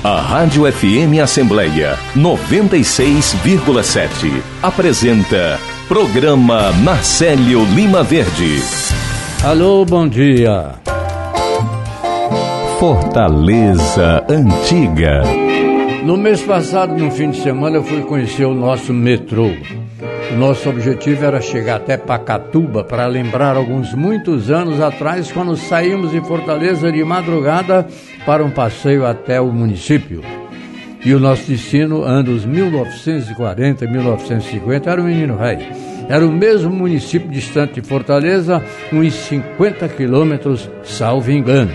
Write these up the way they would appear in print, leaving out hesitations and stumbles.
A Rádio FM Assembleia 96,7 apresenta Programa Marcélio Lima Verde. Alô, bom dia. Fortaleza Antiga. No mês passado, no fim de semana, eu fui conhecer o nosso metrô. O nosso objetivo era chegar até Pacatuba para lembrar muitos anos atrás, quando saímos de Fortaleza de madrugada para um passeio até o município. E o nosso destino, anos 1940 e 1950, era o Menino Rei. Era o mesmo município distante de Fortaleza, uns 50 quilômetros, salvo engano.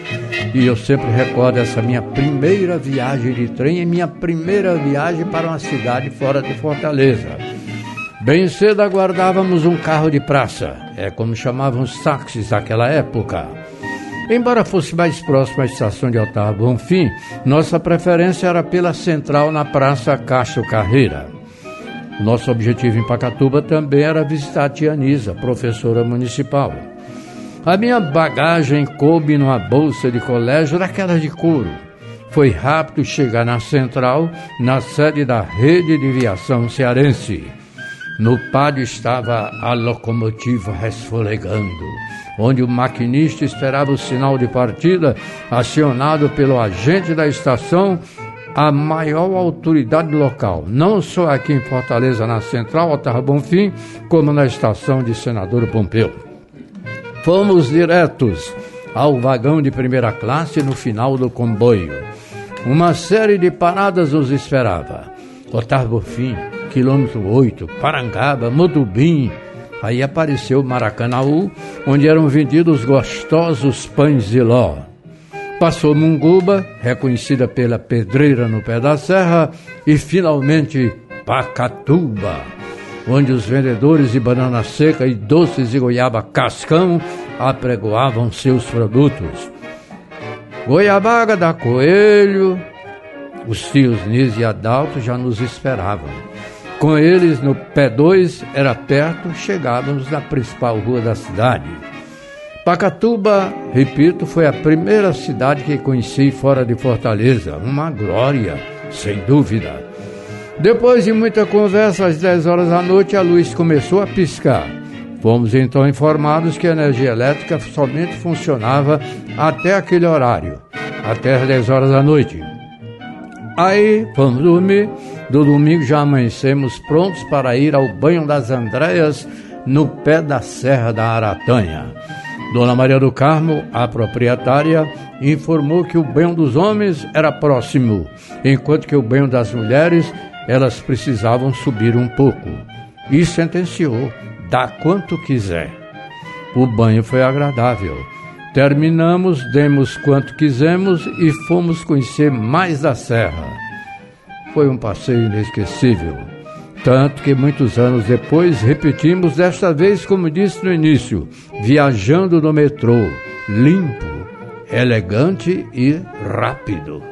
E eu sempre recordo essa minha primeira viagem de trem e minha primeira viagem para uma cidade fora de Fortaleza. Bem cedo aguardávamos um carro de praça, como chamavam os táxis naquela época. Embora fosse mais próximo à estação de Otávio Bonfim, nossa preferência era pela central na Praça Castro Carreira. Nosso objetivo em Pacatuba também era visitar a tia Nisa, professora municipal. A minha bagagem coube numa bolsa de colégio daquelas de couro. Foi rápido chegar na central, na sede da Rede de Viação Cearense. No pátio estava a locomotiva resfolegando, onde o maquinista esperava o sinal de partida, acionado pelo agente da estação, a maior autoridade local, não só aqui em Fortaleza, na Central Otávio Bonfim, como na estação de Senador Pompeu. Fomos diretos ao vagão de primeira classe no final do comboio. Uma série de paradas nos esperava. Otávio Bonfim, quilômetro 8, Parangaba, Mudubim. Aí apareceu Maracanaú, onde eram vendidos gostosos pães de ló. Passou Munguba, reconhecida pela pedreira no pé da serra, e finalmente Pacatuba, onde os vendedores de banana seca e doces de goiaba cascão apregoavam seus produtos. Goiabaga da Coelho, os tios Nis e Adalto já nos esperavam. Com eles, no pé 2, era perto, chegávamos na principal rua da cidade. Pacatuba, repito, foi a primeira cidade que conheci fora de Fortaleza. Uma glória, sem dúvida. Depois de muita conversa, às 10 horas da noite, a luz começou a piscar. Fomos então informados que a energia elétrica somente funcionava até aquele horário, até as 10 horas da noite. Aí, fomos dormir. Do domingo já amanhecemos prontos para ir ao banho das Andréas, no pé da Serra da Aratanha. Dona Maria do Carmo, a proprietária, informou que o banho dos homens era próximo, enquanto que o banho das mulheres, elas precisavam subir um pouco. E sentenciou, dá quanto quiser. O banho foi agradável. Terminamos, demos quanto quisemos e fomos conhecer mais da serra. Foi um passeio inesquecível. Tanto que muitos anos depois repetimos, desta vez, como disse no início, viajando no metrô, limpo, elegante e rápido.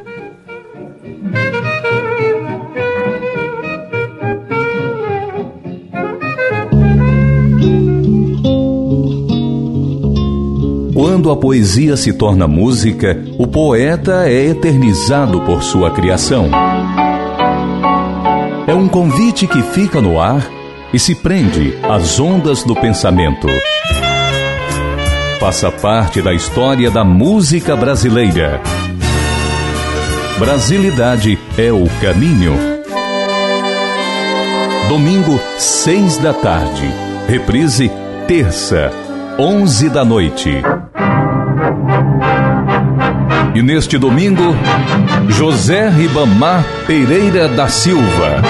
Quando a poesia se torna música, o poeta é eternizado por sua criação. É um convite que fica no ar e se prende às ondas do pensamento. Faça parte da história da música brasileira. Brasilidade é o caminho. Domingo, 6 da tarde. Reprise, terça, 11 da noite. E neste domingo, José Ribamar Pereira da Silva.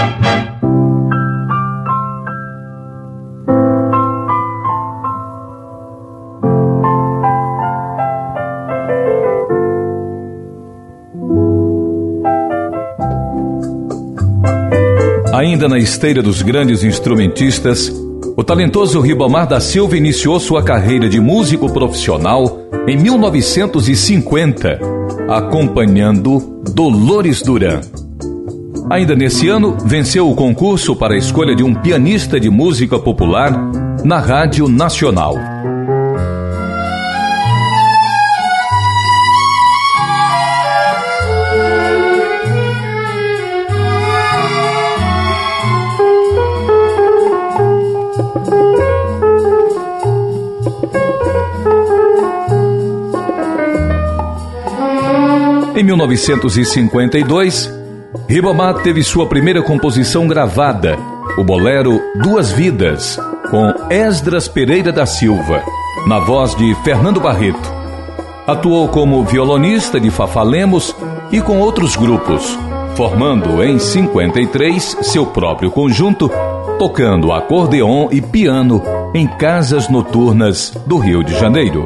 Ainda na esteira dos grandes instrumentistas, o talentoso Ribamar da Silva iniciou sua carreira de músico profissional em 1950, acompanhando Dolores Duran. Ainda nesse ano, venceu o concurso para a escolha de um pianista de música popular na Rádio Nacional. Em 1952, Ribamar teve sua primeira composição gravada, o bolero Duas Vidas, com Esdras Pereira da Silva, na voz de Fernando Barreto. Atuou como violonista de Fafá Lemos e com outros grupos, formando em 53 seu próprio conjunto, tocando acordeon e piano em casas noturnas do Rio de Janeiro.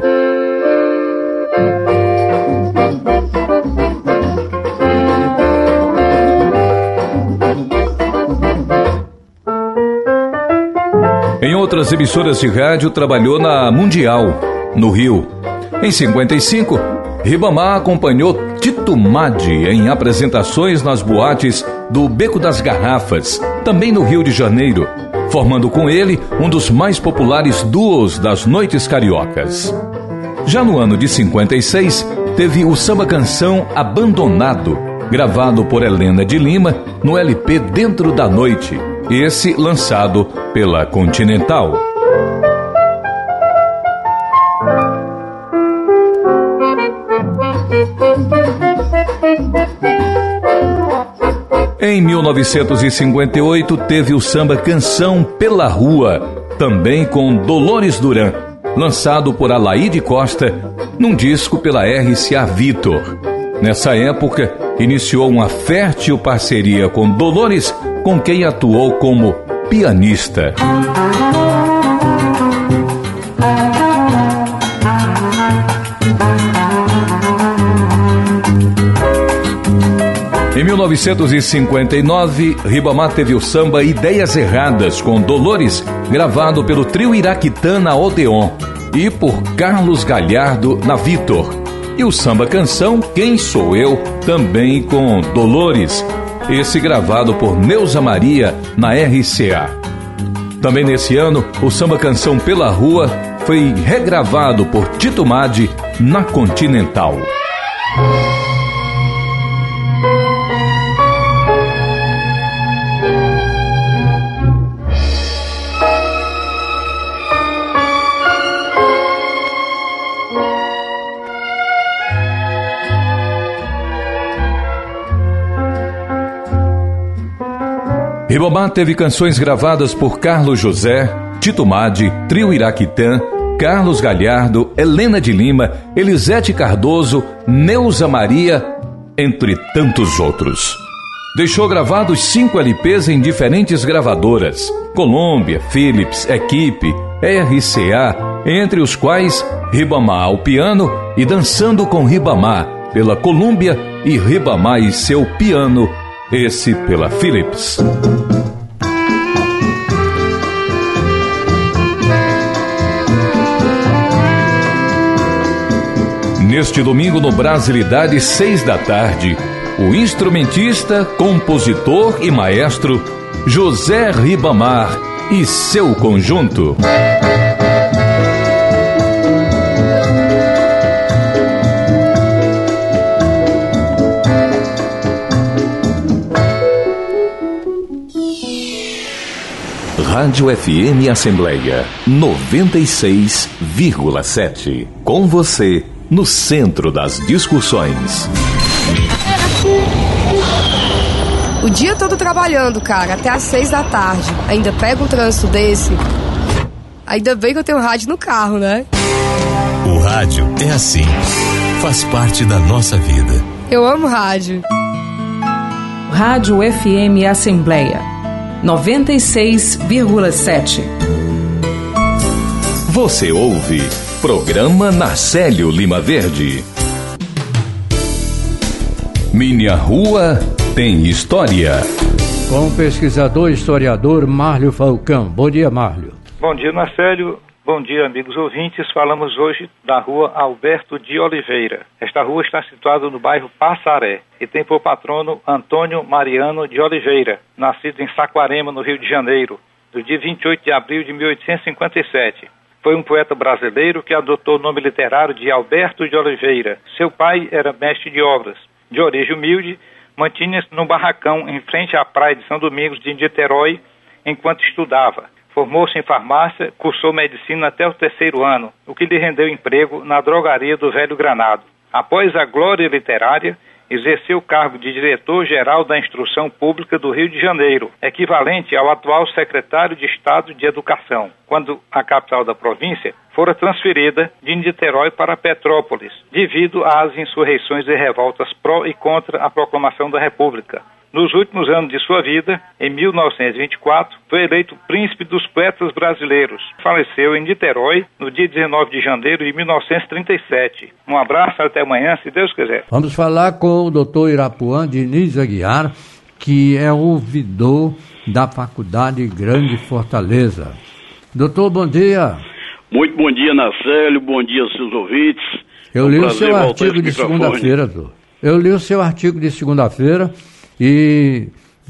Em outras emissoras de rádio, trabalhou na Mundial, no Rio. Em 55, Ribamar acompanhou Tito Maddi em apresentações nas boates do Beco das Garrafas, também no Rio de Janeiro, formando com ele um dos mais populares duos das noites cariocas. Já no ano de 56, teve o samba-canção Abandonado, gravado por Helena de Lima no LP Dentro da Noite, esse lançado pela Continental. Em 1958, teve o samba Canção Pela Rua, também com Dolores Duran, lançado por Alaide Costa, num disco pela RCA Victor. Nessa época, iniciou uma fértil parceria com Dolores, com quem atuou como pianista. Em 1959, Ribamar teve o samba Ideias Erradas com Dolores, gravado pelo trio Iraquitã na Odeon e por Carlos Galhardo na Victor. E o samba-canção Quem Sou Eu, também com Dolores, esse gravado por Neuza Maria na RCA. Também nesse ano, o samba-canção Pela Rua foi regravado por Tito Maddi na Continental. Ribamar teve canções gravadas por Carlos José, Tito Maddi, Trio Iraquitã, Carlos Galhardo, Helena de Lima, Elisete Cardoso, Neuza Maria, entre tantos outros. Deixou gravados 5 LPs em diferentes gravadoras, Colômbia, Philips, Equipe, RCA, entre os quais Ribamar ao piano e Dançando com Ribamar, pela Colômbia, e Ribamar e seu piano, esse pela Philips. Neste domingo no Brasilidade, 6 da tarde, o instrumentista, compositor e maestro José Ribamar e seu conjunto. Rádio FM Assembleia 96,7. Com você no centro das discussões. O dia todo trabalhando, cara, até às 6 da tarde. Ainda pega um trânsito desse. Ainda bem que eu tenho rádio no carro, né? O rádio é assim. Faz parte da nossa vida. Eu amo rádio. Rádio FM Assembleia 96,7. Você ouve Programa Narcélio Lima Verde. Minha Rua Tem História. Com o pesquisador e historiador Márlio Falcão. Bom dia, Márlio. Bom dia, Narcélio. Bom dia, amigos ouvintes. Falamos hoje da rua Alberto de Oliveira. Esta rua está situada no bairro Passaré e tem por patrono Antônio Mariano de Oliveira, nascido em Saquarema, no Rio de Janeiro, no dia 28 de abril de 1857. Foi um poeta brasileiro que adotou o nome literário de Alberto de Oliveira. Seu pai era mestre de obras. De origem humilde, mantinha-se no barracão em frente à praia de São Domingos de Niterói enquanto estudava. Formou-se em farmácia, cursou medicina até o 3º ano, o que lhe rendeu emprego na drogaria do Velho Granado. Após a glória literária, exerceu o cargo de diretor-geral da Instrução Pública do Rio de Janeiro, equivalente ao atual secretário de Estado de Educação, quando a capital da província fora transferida de Niterói para Petrópolis, devido às insurreições e revoltas pró e contra a proclamação da República. Nos últimos anos de sua vida, em 1924, foi eleito príncipe dos poetas brasileiros. Faleceu em Niterói no dia 19 de janeiro de 1937. Um abraço, até amanhã, se Deus quiser. Vamos falar com o doutor Irapuã Diniz Aguiar, que é ouvidor da Faculdade Grande Fortaleza. Doutor, bom dia. Muito bom dia, Nacélio, bom dia aos seus ouvintes. Eu li o seu artigo de segunda-feira, doutor. Eu li o seu artigo de segunda-feira e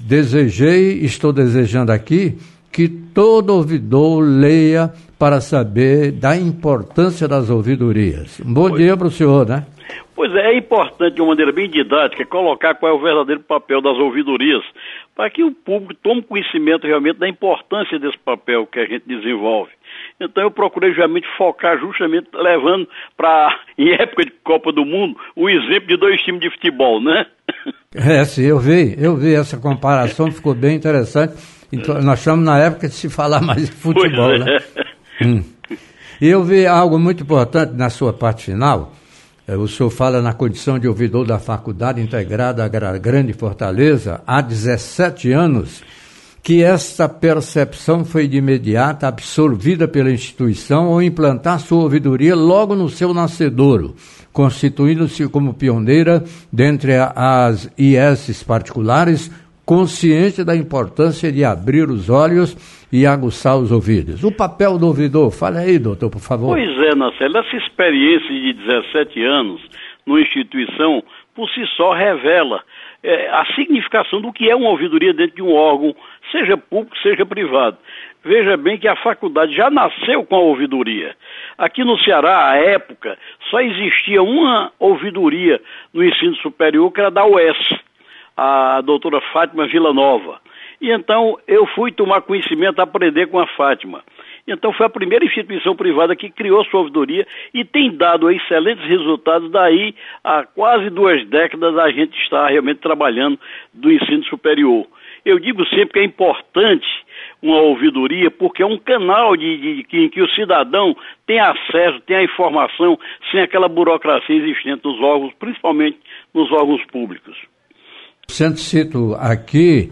estou desejando aqui que todo ouvidor leia para saber da importância das ouvidorias. Um bom dia para o senhor, né? Pois é importante de uma maneira bem didática colocar qual é o verdadeiro papel das ouvidorias, para que o público tome conhecimento realmente da importância desse papel que a gente desenvolve. Então eu procurei realmente focar justamente levando para, em época de Copa do Mundo, o exemplo de 2 times de futebol, né? Sim, eu vi essa comparação, ficou bem interessante. Então, nós estamos na época de se falar mais de futebol, né? E eu vi algo muito importante na sua parte final. O senhor fala na condição de ouvidor da Faculdade Integrada Grande Fortaleza há 17 anos, que esta percepção foi de imediato absorvida pela instituição ao implantar sua ouvidoria logo no seu nascedouro, constituindo-se como pioneira dentre as IES particulares, consciente da importância de abrir os olhos e aguçar os ouvidos. O papel do ouvidor, fala aí, doutor, por favor. Pois é, Marcelo, essa experiência de 17 anos numa instituição, por si só, revela a significação do que é uma ouvidoria dentro de um órgão, seja público, seja privado. Veja bem que a faculdade já nasceu com a ouvidoria. Aqui no Ceará, à época, só existia uma ouvidoria no ensino superior, que era da UES, a doutora Fátima Villanova. E então eu fui tomar conhecimento, aprender com a Fátima. Então foi a primeira instituição privada que criou sua ouvidoria e tem dado excelentes resultados. Daí há quase 2 décadas a gente está realmente trabalhando do ensino superior. Eu digo sempre que é importante uma ouvidoria porque é um canal em que o cidadão tem acesso, tem a informação sem aquela burocracia existente nos órgãos, principalmente nos órgãos públicos. Sempre cito aqui,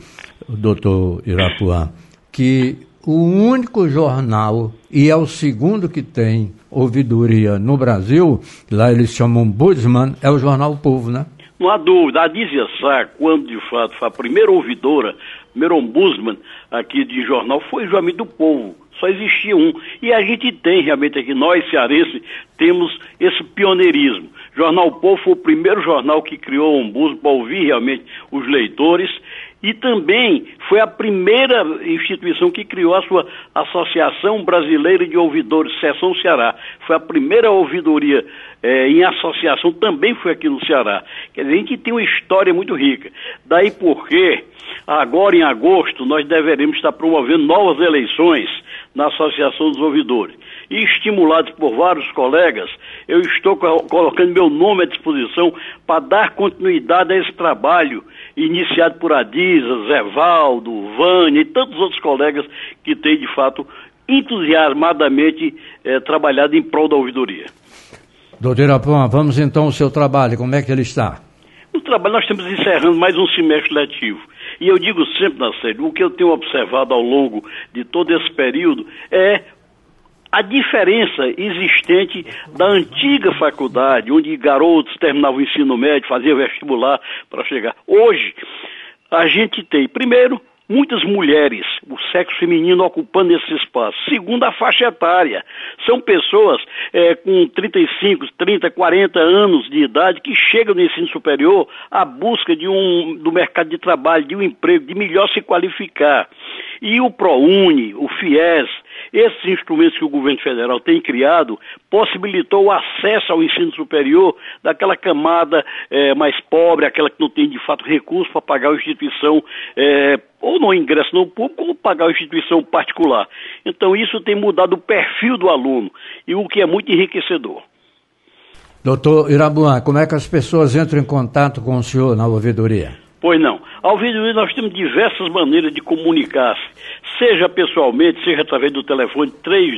doutor Irapuã, que o único jornal, e é o segundo que tem ouvidoria no Brasil, lá eles chamam Ombudsman, é o jornal O Povo, né? Não há dúvida. A Dízia Sá, quando de fato foi a primeira ouvidora, primeiro ombudsman aqui de jornal, foi realmente do Povo. Só existia um. E a gente tem realmente aqui, nós cearenses, temos esse pioneirismo. Jornal O Povo foi o primeiro jornal que criou o ombudsman para ouvir realmente os leitores. E também foi a primeira instituição que criou a sua Associação Brasileira de Ouvidores, Seção Ceará. Foi a primeira ouvidoria em associação, também foi aqui no Ceará. Quer dizer, a gente tem uma história muito rica. Daí porque, agora em agosto, nós deveremos estar promovendo novas eleições na Associação dos Ouvidores. E estimulados por vários colegas, eu estou colocando meu nome à disposição para dar continuidade a esse trabalho iniciado por Adisa, Zé Valdo, Vânia e tantos outros colegas que têm, de fato, entusiasmadamente trabalhado em prol da ouvidoria. Doutor Irapuã, vamos então ao seu trabalho, como é que ele está? No trabalho nós estamos encerrando mais um semestre letivo. E eu digo sempre, Nacélio, o que eu tenho observado ao longo de todo esse período é a diferença existente da antiga faculdade, onde garotos terminavam o ensino médio, faziam vestibular para chegar. Hoje, a gente tem, primeiro, muitas mulheres, o sexo feminino ocupando esse espaço. Segundo, a faixa etária. São pessoas com 35, 30, 40 anos de idade que chegam no ensino superior à busca do mercado de trabalho, de um emprego, de melhor se qualificar. E o ProUni, o FIES, esses instrumentos que o governo federal tem criado, possibilitou o acesso ao ensino superior daquela camada mais pobre, aquela que não tem de fato recurso para pagar uma instituição, ou no ingresso no público, ou pagar uma instituição particular. Então isso tem mudado o perfil do aluno, e o que é muito enriquecedor. Doutor Irapuã, como é que as pessoas entram em contato com o senhor na ouvidoria? Pois não. A ouvidoria nós temos diversas maneiras de comunicar-se, seja pessoalmente, seja através do telefone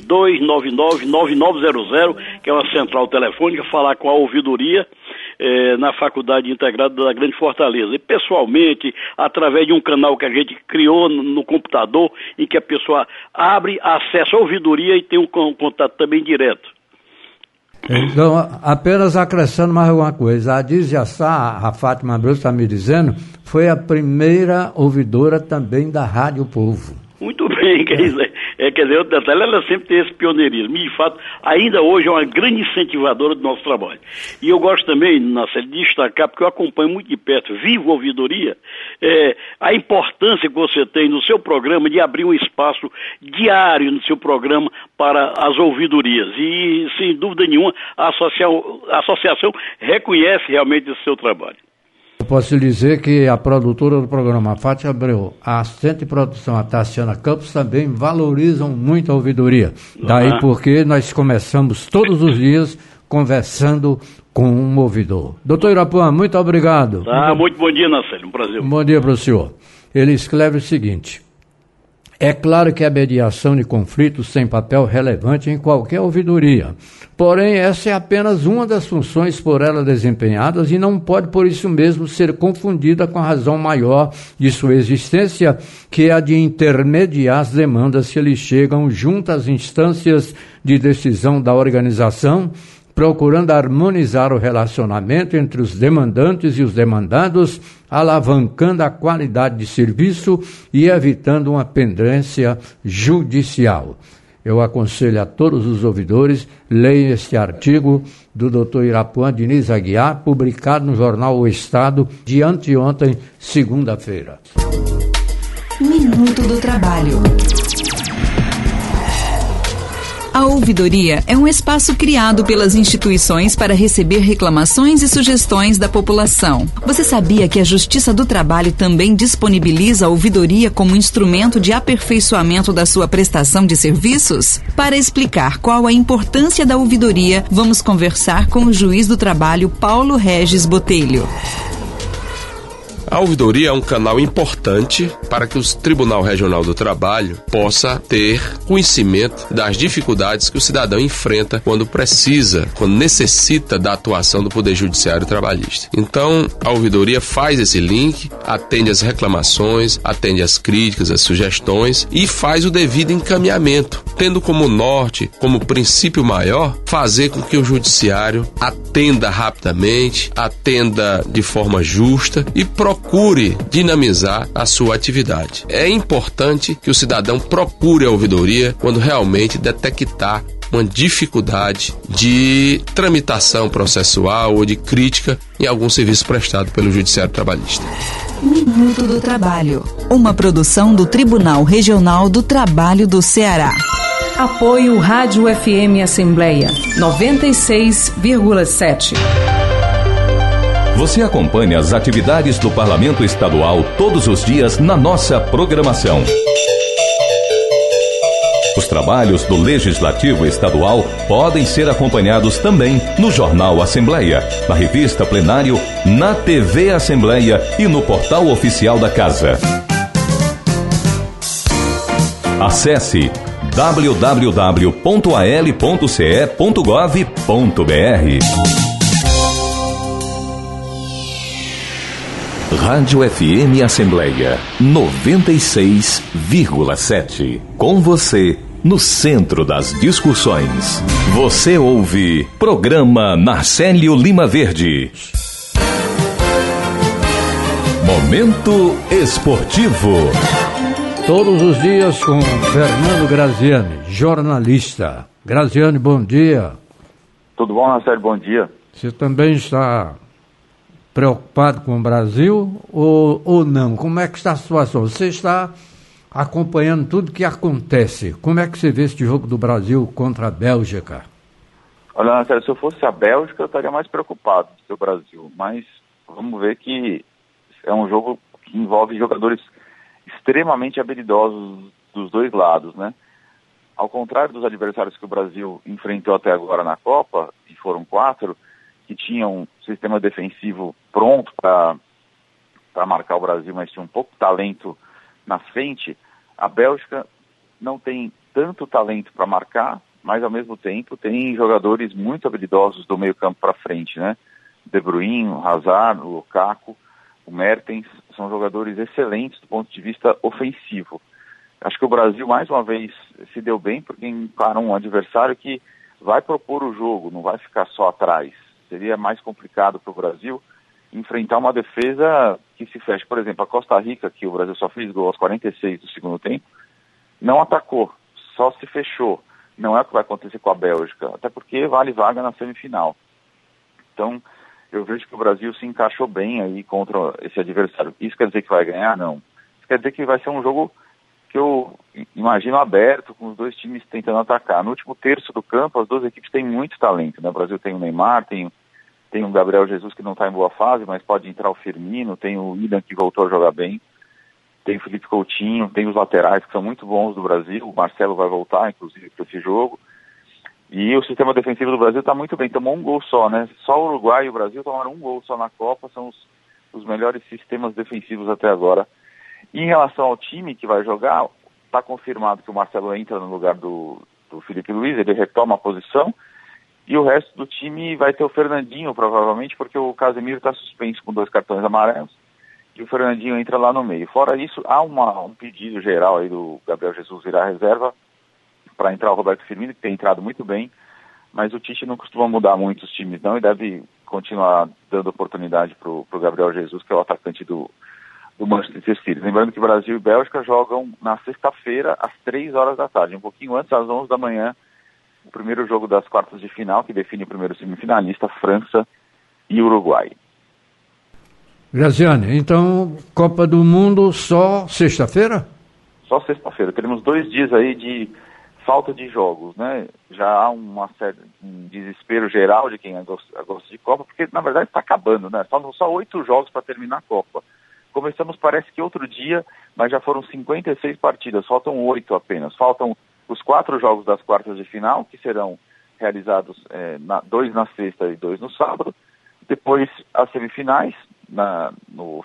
3299-9900, que é uma central telefônica, falar com a ouvidoria na Faculdade Integrada da Grande Fortaleza. E pessoalmente, através de um canal que a gente criou no computador, em que a pessoa abre, acessa a ouvidoria e tem um contato também direto. Então, apenas acrescentando mais alguma coisa, a Dízia Sá, a Fátima Abreu está me dizendo, foi a primeira ouvidora também da Rádio Povo. Muito bem, quer dizer, o detalhe, ela sempre tem esse pioneirismo, e de fato, ainda hoje é uma grande incentivadora do nosso trabalho. E eu gosto também, Marcelo, de destacar, porque eu acompanho muito de perto, vivo a ouvidoria, a importância que você tem no seu programa de abrir um espaço diário no seu programa para as ouvidorias. E, sem dúvida nenhuma, a associação reconhece realmente esse seu trabalho. Eu posso lhe dizer que a produtora do programa, a Fátima Abreu, a assistente de produção, a Tassiana Campos, também valorizam muito a ouvidoria. Daí porque nós começamos todos os dias conversando com um ouvidor. Doutor Irapuã, muito obrigado. Muito bom dia, Nacélio, um prazer. Bom dia para o senhor. Ele escreve o seguinte: é claro que a mediação de conflitos tem papel relevante em qualquer ouvidoria. Porém, essa é apenas uma das funções por ela desempenhadas e não pode, por isso mesmo, ser confundida com a razão maior de sua existência, que é a de intermediar as demandas que lhe chegam junto às instâncias de decisão da organização, procurando harmonizar o relacionamento entre os demandantes e os demandados, alavancando a qualidade de serviço e evitando uma pendência judicial. Eu aconselho a todos os ouvidores, leiam este artigo do Dr. Irapuã Diniz Aguiar, publicado no jornal O Estado, de anteontem, segunda-feira. Minuto do Trabalho. A ouvidoria é um espaço criado pelas instituições para receber reclamações e sugestões da população. Você sabia que a Justiça do Trabalho também disponibiliza a ouvidoria como instrumento de aperfeiçoamento da sua prestação de serviços? Para explicar qual a importância da ouvidoria, vamos conversar com o juiz do trabalho Paulo Regis Botelho. A ouvidoria é um canal importante para que o Tribunal Regional do Trabalho possa ter conhecimento das dificuldades que o cidadão enfrenta quando necessita da atuação do Poder Judiciário Trabalhista. Então, a ouvidoria faz esse link, atende às reclamações, atende às críticas, às sugestões e faz o devido encaminhamento, tendo como norte, como princípio maior, fazer com que o Judiciário atenda rapidamente, atenda de forma justa e procure dinamizar a sua atividade. É importante que o cidadão procure a ouvidoria quando realmente detectar uma dificuldade de tramitação processual ou de crítica em algum serviço prestado pelo Judiciário Trabalhista. Minuto do Trabalho, uma produção do Tribunal Regional do Trabalho do Ceará. Apoio Rádio FM Assembleia 96,7. Você acompanha as atividades do Parlamento Estadual todos os dias na nossa programação. Os trabalhos do Legislativo Estadual podem ser acompanhados também no Jornal Assembleia, na revista Plenário, na TV Assembleia e no portal oficial da Casa. Acesse www.al.ce.gov.br. Rádio FM Assembleia 96,7. Com você no centro das discussões. Você ouve Programa Narcélio Lima Verde. Momento Esportivo. Todos os dias com Fernando Graziani, jornalista. Graziani, bom dia. Tudo bom, Narcélio? Bom dia. Você também está preocupado com o Brasil ou não? Como é que está a situação? Você está acompanhando tudo que acontece. Como é que você vê este jogo do Brasil contra a Bélgica? Olha, Narcélio, se eu fosse a Bélgica, eu estaria mais preocupado do seu Brasil. Mas vamos ver que é um jogo que envolve jogadores extremamente habilidosos dos dois lados, né? Ao contrário dos adversários que o Brasil enfrentou até agora na Copa, e foram 4, que tinha um sistema defensivo pronto para marcar o Brasil, mas tinha um pouco de talento na frente. A Bélgica não tem tanto talento para marcar, mas ao mesmo tempo tem jogadores muito habilidosos do meio campo para frente, né? De Bruyne, o Hazard, o Lukaku, o Mertens, são jogadores excelentes do ponto de vista ofensivo. Acho que o Brasil, mais uma vez, se deu bem porque encara um adversário que vai propor o jogo, não vai ficar só atrás. Seria mais complicado para o Brasil enfrentar uma defesa que se fecha. Por exemplo, a Costa Rica, que o Brasil só fez gol aos 46 do segundo tempo, não atacou, só se fechou. Não é o que vai acontecer com a Bélgica, até porque vale vaga na semifinal. Então, eu vejo que o Brasil se encaixou bem aí contra esse adversário. Isso quer dizer que vai ganhar? Não. Isso quer dizer que vai ser um jogo que eu imagino aberto, com os dois times tentando atacar. No último terço do campo, as duas equipes têm muito talento, né? O Brasil tem o Neymar, tem o Gabriel Jesus, que não está em boa fase, mas pode entrar o Firmino, tem o Willian, que voltou a jogar bem, tem o Felipe Coutinho, tem os laterais, que são muito bons do Brasil, o Marcelo vai voltar, inclusive, para esse jogo. E o sistema defensivo do Brasil está muito bem, tomou um gol só, né? Só o Uruguai e o Brasil tomaram um gol só na Copa, são os melhores sistemas defensivos até agora. E em relação ao time que vai jogar, está confirmado que o Marcelo entra no lugar do Felipe Luiz, ele retoma a posição, e o resto do time vai ter o Fernandinho, provavelmente, porque o Casemiro está suspenso com 2 cartões amarelos, e o Fernandinho entra lá no meio. Fora isso, há um pedido geral aí do Gabriel Jesus virar reserva, para entrar o Roberto Firmino, que tem entrado muito bem, mas o Tite não costuma mudar muito os times não, e deve continuar dando oportunidade para o Gabriel Jesus, que é o atacante do Manchester City. Lembrando que Brasil e Bélgica jogam na sexta-feira, às 3 horas da tarde, um pouquinho antes, às 11 da manhã, o primeiro jogo das quartas de final, que define o primeiro semifinalista, França e Uruguai. Graziane, então, Copa do Mundo só sexta-feira? Só sexta-feira. Teremos 2 dias aí de falta de jogos, né? Já há um desespero geral de quem gosta de Copa, porque na verdade está acabando, né? Faltam só 8 jogos para terminar a Copa. Começamos, parece que outro dia, mas já foram 56 partidas, faltam 8 apenas. Faltam os 4 jogos das quartas de final, que serão realizados 2 na sexta e 2 no sábado. Depois as semifinais, na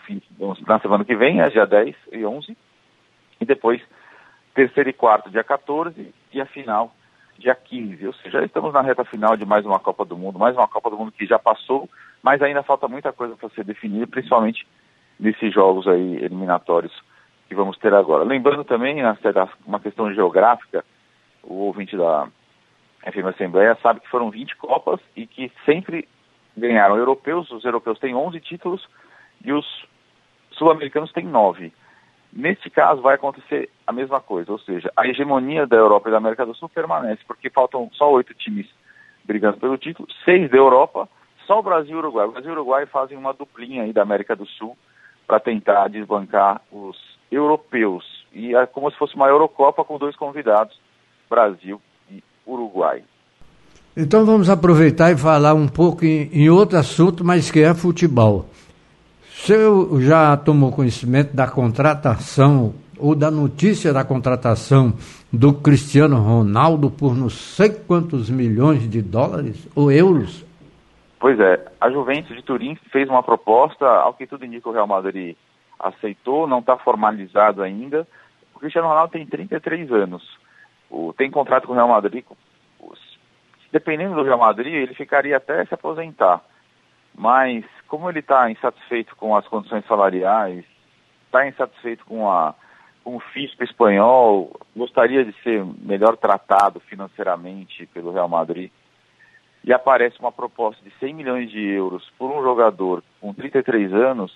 semana que vem, dia 10 e 11. E depois terceiro e quarto, dia 14, e a final, dia 15. Ou seja, já estamos na reta final de mais uma Copa do Mundo que já passou, mas ainda falta muita coisa para ser definida, principalmente nesses jogos aí eliminatórios que vamos ter agora. Lembrando também, uma questão geográfica, o ouvinte da FM Assembleia sabe que foram 20 Copas e que sempre ganharam europeus. Os europeus têm 11 títulos e os sul-americanos têm 9. Neste caso vai acontecer a mesma coisa, ou seja, a hegemonia da Europa e da América do Sul permanece, porque faltam só 8 times brigando pelo título, 6 da Europa, só o Brasil e o Uruguai. O Brasil e o Uruguai fazem uma duplinha aí da América do Sul para tentar desbancar os europeus. E é como se fosse uma Eurocopa com 2 convidados, Brasil e Uruguai. Então vamos aproveitar e falar um pouco em outro assunto, mas que é futebol. Você já tomou conhecimento da contratação ou da notícia da contratação do Cristiano Ronaldo por não sei quantos milhões de dólares ou euros? Pois é, a Juventus de Turim fez uma proposta, ao que tudo indica o Real Madrid aceitou, não está formalizado ainda. O Cristiano Ronaldo tem 33 anos, tem contrato com o Real Madrid, dependendo do Real Madrid, ele ficaria até se aposentar. Mas, como ele está insatisfeito com as condições salariais, está insatisfeito com o fisco espanhol, gostaria de ser melhor tratado financeiramente pelo Real Madrid, e aparece uma proposta de 100 milhões de euros por um jogador com 33 anos,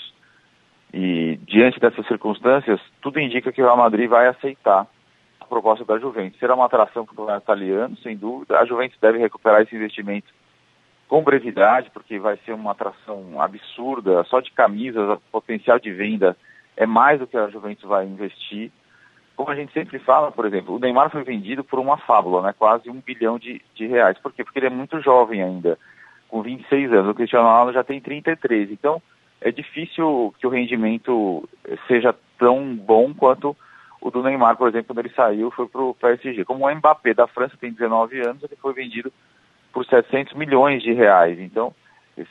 e diante dessas circunstâncias, tudo indica que o Real Madrid vai aceitar a proposta da Juventus. Será uma atração para o campeonato italiano, sem dúvida. A Juventus deve recuperar esse investimento com brevidade, porque vai ser uma atração absurda, só de camisas, o potencial de venda é mais do que a Juventus vai investir. Como a gente sempre fala, por exemplo, o Neymar foi vendido por uma fábula, né? Quase $1 bilhão de reais. Por quê? Porque ele é muito jovem ainda, com 26 anos. O Cristiano Ronaldo já tem 33. Então, é difícil que o rendimento seja tão bom quanto o do Neymar, por exemplo, quando ele saiu, foi para o PSG. Como o Mbappé da França tem 19 anos, ele foi vendido por 700 milhões de reais. Então,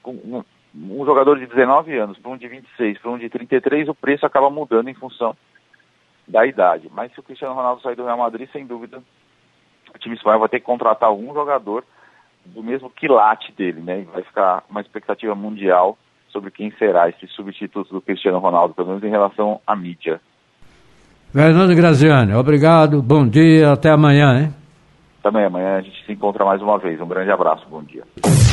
um jogador de 19 anos para um de 26, para um de 33, o preço acaba mudando em função da idade. Mas se o Cristiano Ronaldo sair do Real Madrid, sem dúvida, o time espanhol vai ter que contratar algum jogador do mesmo quilate dele, né? E vai ficar uma expectativa mundial sobre quem será esse substituto do Cristiano Ronaldo, pelo menos em relação à mídia. Fernando Graziani, obrigado, bom dia, até amanhã, hein? Também amanhã a gente se encontra mais uma vez. Um grande abraço, bom dia.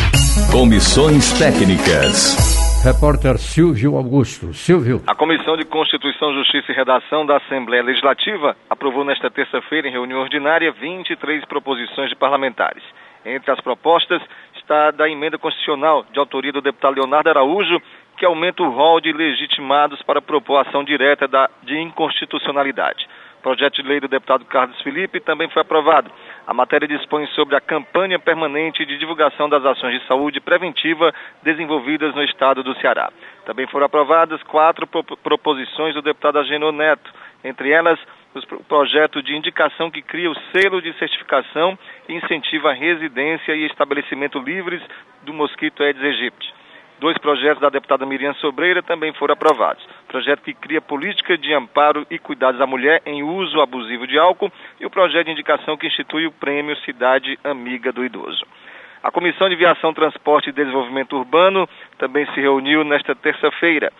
Comissões técnicas. Repórter Silvio Augusto. Silvio. A Comissão de Constituição, Justiça e Redação da Assembleia Legislativa aprovou nesta terça-feira, em reunião ordinária, 23 proposições de parlamentares. Entre as propostas está a da emenda constitucional de autoria do deputado Leonardo Araújo, que aumenta o rol de legitimados para propor ação direta de inconstitucionalidade. O projeto de lei do deputado Carlos Felipe também foi aprovado. A matéria dispõe sobre a campanha permanente de divulgação das ações de saúde preventiva desenvolvidas no estado do Ceará. Também foram aprovadas 4 proposições do deputado Agenor Neto, entre elas o projeto de indicação que cria o selo de certificação e incentiva a residência e estabelecimento livres do mosquito Aedes aegypti. 2 projetos da deputada Miriam Sobreira também foram aprovados. Projeto que cria política de amparo e cuidados à mulher em uso abusivo de álcool e o projeto de indicação que institui o prêmio Cidade Amiga do Idoso. A Comissão de Viação, Transporte e Desenvolvimento Urbano também se reuniu nesta terça-feira.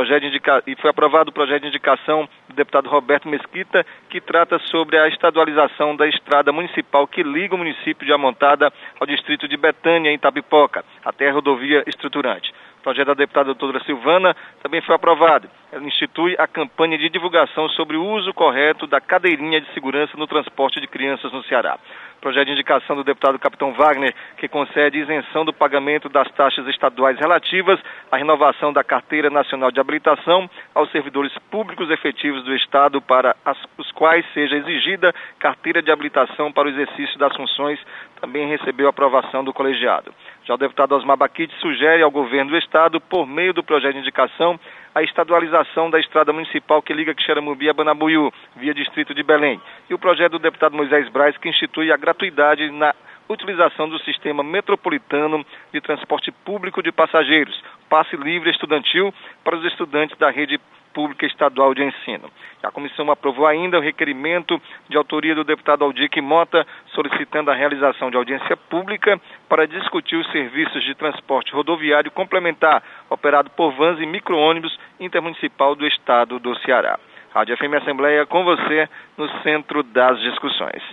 E foi aprovado o projeto de indicação do deputado Roberto Mesquita, que trata sobre a estadualização da estrada municipal que liga o município de Amontada ao distrito de Betânia, em Itapipoca, até a rodovia estruturante. O projeto da deputada doutora Silvana também foi aprovado. Ela institui a campanha de divulgação sobre o uso correto da cadeirinha de segurança no transporte de crianças no Ceará. Projeto de indicação do deputado Capitão Wagner, que concede isenção do pagamento das taxas estaduais relativas à renovação da Carteira Nacional de Habilitação aos servidores públicos efetivos do Estado, para os quais seja exigida carteira de habilitação para o exercício das funções, também recebeu aprovação do colegiado. Já o deputado Osmar Baquite sugere ao governo do Estado, por meio do projeto de indicação, a estadualização da estrada municipal que liga Quixeramobim a Banabuiú, via distrito de Belém. E o projeto do deputado Moisés Braz, que institui a gratuidade na utilização do sistema metropolitano de transporte público de passageiros, passe livre estudantil para os estudantes da rede pública estadual de ensino. A comissão aprovou ainda o requerimento de autoria do deputado Aldir Mota, solicitando a realização de audiência pública para discutir os serviços de transporte rodoviário complementar, operado por vans e micro-ônibus intermunicipal do estado do Ceará. Rádio FM Assembleia, com você, no centro das discussões.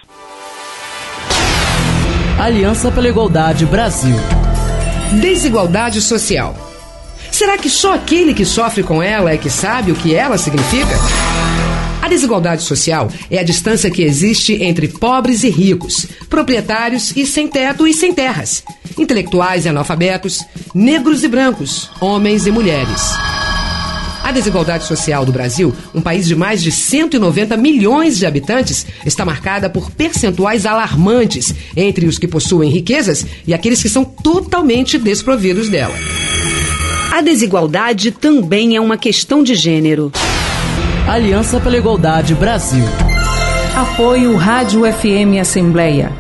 Aliança pela Igualdade Brasil. Desigualdade social. Será que só aquele que sofre com ela é que sabe o que ela significa? A desigualdade social é a distância que existe entre pobres e ricos, proprietários e sem teto e sem terras, intelectuais e analfabetos, negros e brancos, homens e mulheres. A desigualdade social do Brasil, um país de mais de 190 milhões de habitantes, está marcada por percentuais alarmantes entre os que possuem riquezas e aqueles que são totalmente desprovidos dela. A desigualdade também é uma questão de gênero. Aliança pela Igualdade Brasil. Apoio Rádio FM Assembleia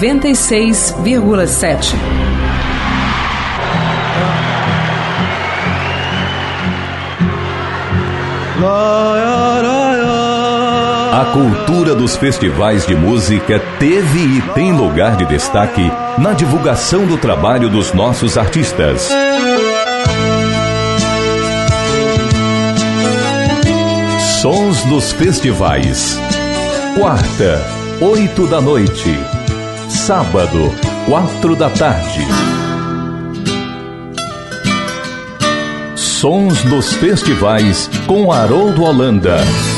96,7. A cultura dos festivais de música teve e tem lugar de destaque na divulgação do trabalho dos nossos artistas. Sons dos festivais. Quarta, 8 da noite. Sábado, 4 da tarde. Sons dos festivais com Haroldo Holanda.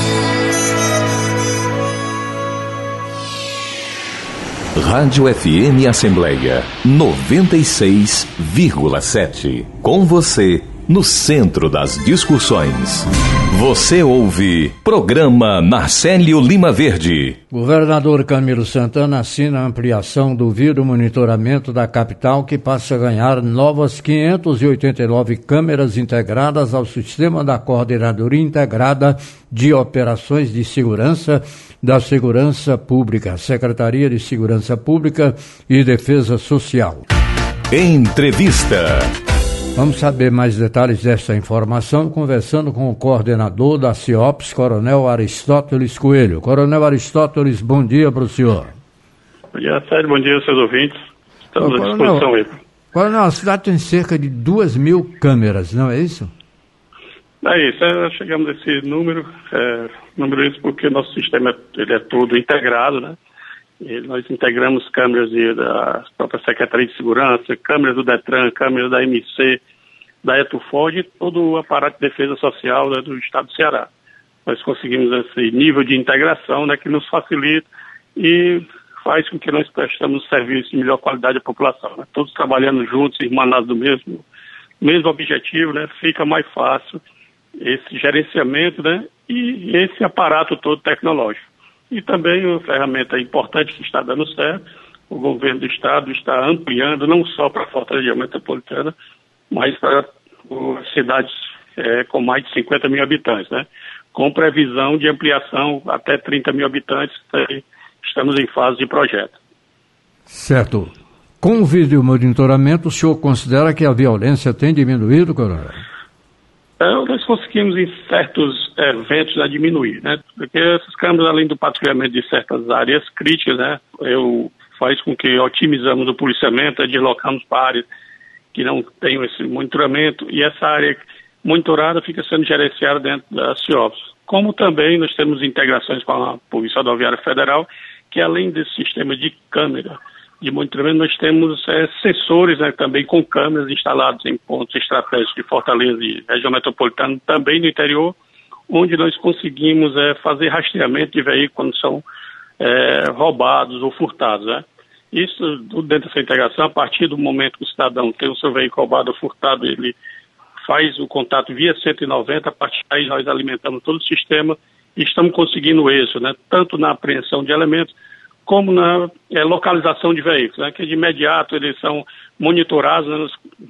Rádio FM Assembleia 96,7. Com você no centro das discussões. Você ouve Programa Narcélio Lima Verde. Governador Camilo Santana assina a ampliação do vídeo monitoramento da capital, que passa a ganhar novas 589 câmeras integradas ao sistema da Coordenadoria Integrada de Operações de Segurança da Segurança Pública, Secretaria de Segurança Pública e Defesa Social. Entrevista. Vamos saber mais detalhes dessa informação conversando com o coordenador da CIOPS, Coronel Aristóteles Coelho. Coronel Aristóteles, bom dia para o senhor. Bom dia, Sérgio. Bom dia aos seus ouvintes. Estamos à disposição aí. Coronel, a cidade tem cerca de 2.000 câmeras, não é isso? É isso, chegamos a esse número isso porque nosso sistema ele é todo integrado, né? E nós integramos câmeras da própria Secretaria de Segurança, câmeras do DETRAN, câmeras da MC, da Etuford e todo o aparato de defesa social, né, do Estado do Ceará. Nós conseguimos esse nível de integração, né, que nos facilita e faz com que nós prestamos serviço de melhor qualidade à população, né? Todos trabalhando juntos, irmanados do mesmo objetivo, né? Fica mais fácil esse gerenciamento, né? E esse aparato todo tecnológico. E também uma ferramenta importante que está dando certo, o governo do Estado está ampliando, não só para a Fortaleza Metropolitana, mas para as cidades com mais de 50 mil habitantes, né? Com previsão de ampliação até 30 mil habitantes, estamos em fase de projeto. Certo. Com o vídeo monitoramento, o senhor considera que a violência tem diminuído, coronel? Nós conseguimos em certos eventos diminuir, né? Porque essas câmeras, além do patrulhamento de certas áreas críticas, né? Faz com que otimizamos o policiamento, deslocamos para áreas que não tenham esse monitoramento e essa área monitorada fica sendo gerenciada dentro da CIOPS. Como também nós temos integrações com a Polícia Rodoviária Federal, que além desse sistema de câmera de monitoramento, nós temos sensores, né, também com câmeras instalados em pontos estratégicos de Fortaleza e região metropolitana, também no interior, onde nós conseguimos fazer rastreamento de veículos quando são roubados ou furtados, né? Isso, dentro dessa integração, a partir do momento que o cidadão tem o seu veículo roubado ou furtado, ele faz o contato via 190, a partir daí nós alimentamos todo o sistema e estamos conseguindo isso, né? Tanto na apreensão de elementos, como na localização de veículos, né? Que de imediato eles são monitorados, né?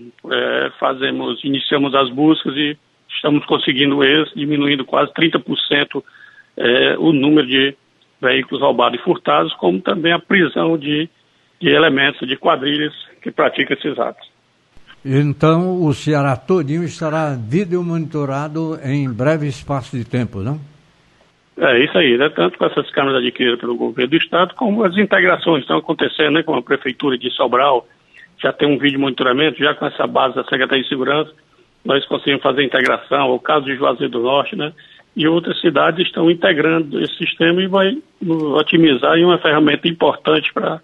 Nós iniciamos as buscas e estamos conseguindo isso, diminuindo quase 30% o número de veículos roubados e furtados, como também a prisão de elementos de quadrilhas que praticam esses atos. Então o Ceará todinho estará vídeo monitorado em breve espaço de tempo, não? É isso aí, né? Tanto com essas câmeras adquiridas pelo governo do Estado, como as integrações estão acontecendo, né? Com a Prefeitura de Sobral, já tem um vídeo monitoramento, já com essa base da Secretaria de Segurança, nós conseguimos fazer a integração, o caso de Juazeiro do Norte, né? E outras cidades estão integrando esse sistema e vai otimizar, e uma ferramenta importante para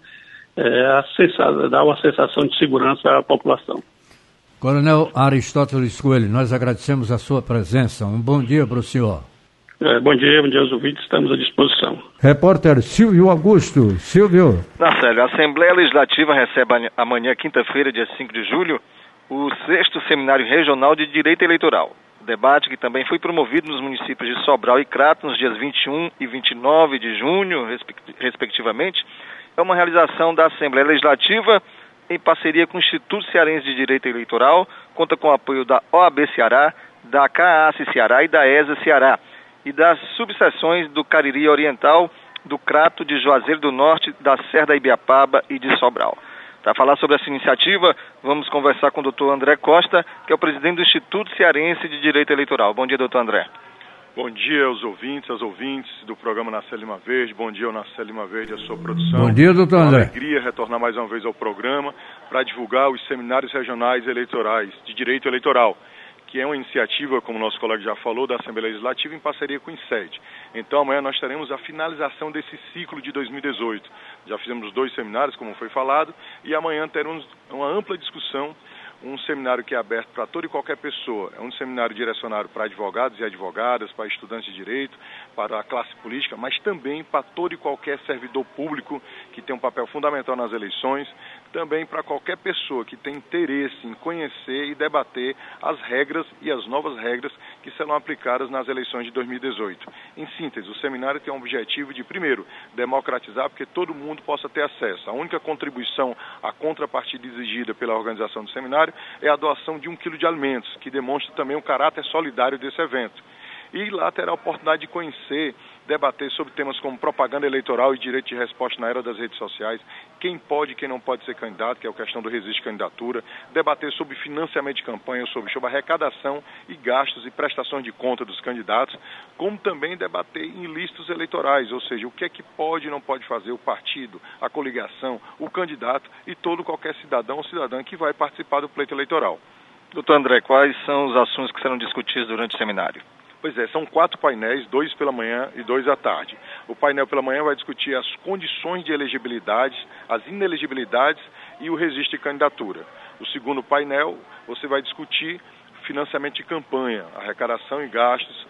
dar uma sensação de segurança à população. Coronel Aristóteles Coelho, nós agradecemos a sua presença. Um bom dia para o senhor. Bom dia aos ouvintes, estamos à disposição. Repórter Silvio Augusto. Silvio. Marcelo, a Assembleia Legislativa recebe amanhã, quinta-feira, dia 5 de julho, o 6º Seminário Regional de Direito Eleitoral. O debate, que também foi promovido nos municípios de Sobral e Crato, nos dias 21 e 29 de junho, respectivamente, é uma realização da Assembleia Legislativa em parceria com o Instituto Cearense de Direito Eleitoral, conta com o apoio da OAB Ceará, da CAAS Ceará e da ESA Ceará, e das subseções do Cariri Oriental, do Crato, de Juazeiro do Norte, da Serra da Ibiapaba e de Sobral. Para falar sobre essa iniciativa, vamos conversar com o doutor André Costa, que é o presidente do Instituto Cearense de Direito Eleitoral. Bom dia, doutor André. Bom dia aos ouvintes do programa Nascer Lima Verde. Bom dia ao Nascer Lima Verde e a sua produção. Bom dia, doutor André. Uma alegria retornar mais uma vez ao programa para divulgar os seminários regionais eleitorais de direito eleitoral, que é uma iniciativa, como o nosso colega já falou, da Assembleia Legislativa em parceria com o INSED. Então amanhã nós teremos a finalização desse ciclo de 2018. Já fizemos 2 seminários, como foi falado, e amanhã teremos uma ampla discussão, um seminário que é aberto para toda e qualquer pessoa. É um seminário direcionado para advogados e advogadas, para estudantes de direito, para a classe política, mas também para todo e qualquer servidor público que tem um papel fundamental nas eleições, também para qualquer pessoa que tem interesse em conhecer e debater as regras e as novas regras que serão aplicadas nas eleições de 2018. Em síntese, o seminário tem o objetivo de, primeiro, democratizar, porque todo mundo possa ter acesso. A única contribuição, a contrapartida exigida pela organização do seminário é a doação de 1 quilo de alimentos, que demonstra também o caráter solidário desse evento. E lá terá a oportunidade de conhecer, debater sobre temas como propaganda eleitoral e direito de resposta na era das redes sociais, quem pode e quem não pode ser candidato, que é a questão do resiste candidatura, debater sobre financiamento de campanha, sobre arrecadação e gastos e prestações de conta dos candidatos, como também debater em listas eleitorais, ou seja, o que é que pode e não pode fazer o partido, a coligação, o candidato e qualquer cidadão ou cidadã que vai participar do pleito eleitoral. Doutor André, quais são os assuntos que serão discutidos durante o seminário? Pois é, são 4 painéis, 2 pela manhã e 2 à tarde. O painel pela manhã vai discutir as condições de elegibilidade, as inelegibilidades e o registro de candidatura. O segundo painel, você vai discutir financiamento de campanha, arrecadação e gastos,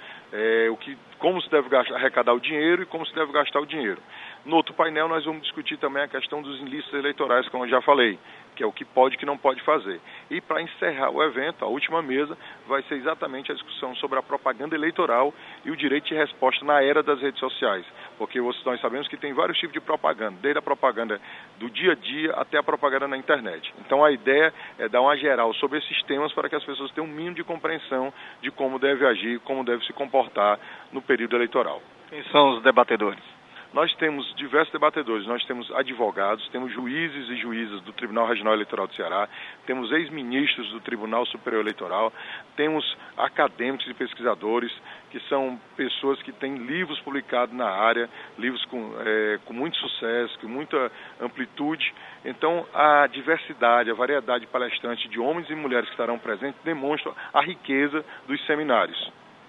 como se deve arrecadar o dinheiro e como se deve gastar o dinheiro. No outro painel, nós vamos discutir também a questão dos ilícitos eleitorais, como eu já falei, que é o que pode e que não pode fazer. E para encerrar o evento, a última mesa, vai ser exatamente a discussão sobre a propaganda eleitoral e o direito de resposta na era das redes sociais. Porque nós sabemos que tem vários tipos de propaganda, desde a propaganda do dia a dia até a propaganda na internet. Então a ideia é dar uma geral sobre esses temas para que as pessoas tenham um mínimo de compreensão de como deve agir, como deve se comportar no período eleitoral. Quem são os debatedores? Nós temos diversos debatedores, nós temos advogados, temos juízes e juízas do Tribunal Regional Eleitoral do Ceará, temos ex-ministros do Tribunal Superior Eleitoral, temos acadêmicos e pesquisadores, que são pessoas que têm livros publicados na área, livros com muito sucesso, com muita amplitude. Então, a diversidade, a variedade de palestrantes de homens e mulheres que estarão presentes demonstra a riqueza dos seminários.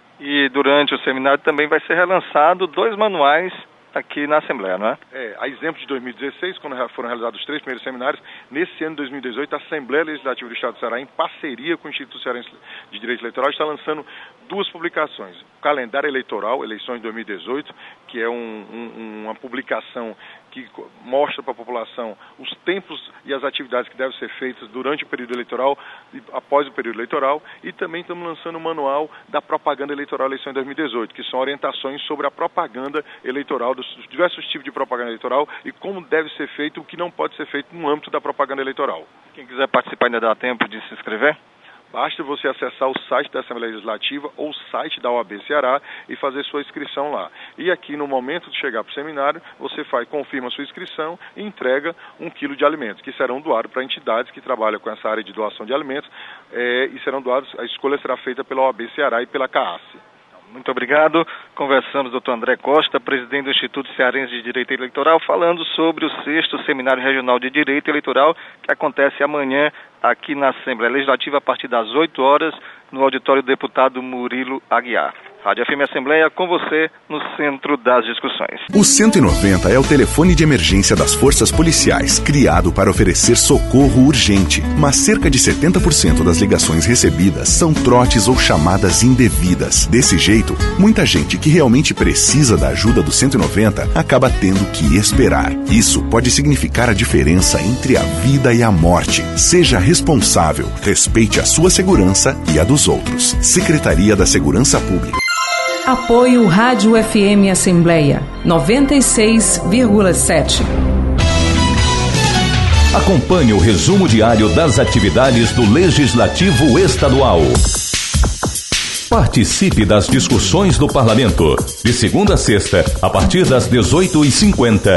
E durante o seminário também vai ser relançado 2 manuais aqui na Assembleia, não é? A exemplo de 2016, quando foram realizados os 3 primeiros seminários, nesse ano de 2018, a Assembleia Legislativa do Estado do Ceará, em parceria com o Instituto Cearense de Direito Eleitoral, está lançando 2 publicações. O Calendário Eleitoral, Eleições de 2018, que é uma publicação que mostra para a população os tempos e as atividades que devem ser feitas durante o período eleitoral e após o período eleitoral, e também estamos lançando o manual da propaganda eleitoral eleição em 2018, que são orientações sobre a propaganda eleitoral, dos diversos tipos de propaganda eleitoral e como deve ser feito, o que não pode ser feito no âmbito da propaganda eleitoral. Quem quiser participar ainda dá tempo de se inscrever? Basta você acessar o site da Assembleia Legislativa ou o site da OAB Ceará e fazer sua inscrição lá. E aqui, no momento de chegar para o seminário, você confirma a sua inscrição e entrega 1 quilo de alimentos, que serão doados para entidades que trabalham com essa área de doação de alimentos e serão doados, a escolha será feita pela OAB Ceará e pela CAAS. Muito obrigado. Conversamos com o Dr. André Costa, presidente do Instituto Cearense de Direito Eleitoral, falando sobre o 6º Seminário Regional de Direito Eleitoral, que acontece amanhã aqui na Assembleia Legislativa, a partir das 8 horas, no auditório do deputado Murilo Aguiar. Rádio FM Assembleia, com você, no centro das discussões. O 190 é o telefone de emergência das forças policiais, criado para oferecer socorro urgente. Mas cerca de 70% das ligações recebidas são trotes ou chamadas indevidas. Desse jeito, muita gente que realmente precisa da ajuda do 190 acaba tendo que esperar. Isso pode significar a diferença entre a vida e a morte. Seja responsável, respeite a sua segurança e a dos outros. Secretaria da Segurança Pública. Apoio Rádio FM Assembleia 96,7. Acompanhe o resumo diário das atividades do Legislativo Estadual. Participe das discussões do Parlamento, de segunda a sexta, a partir das 18h50.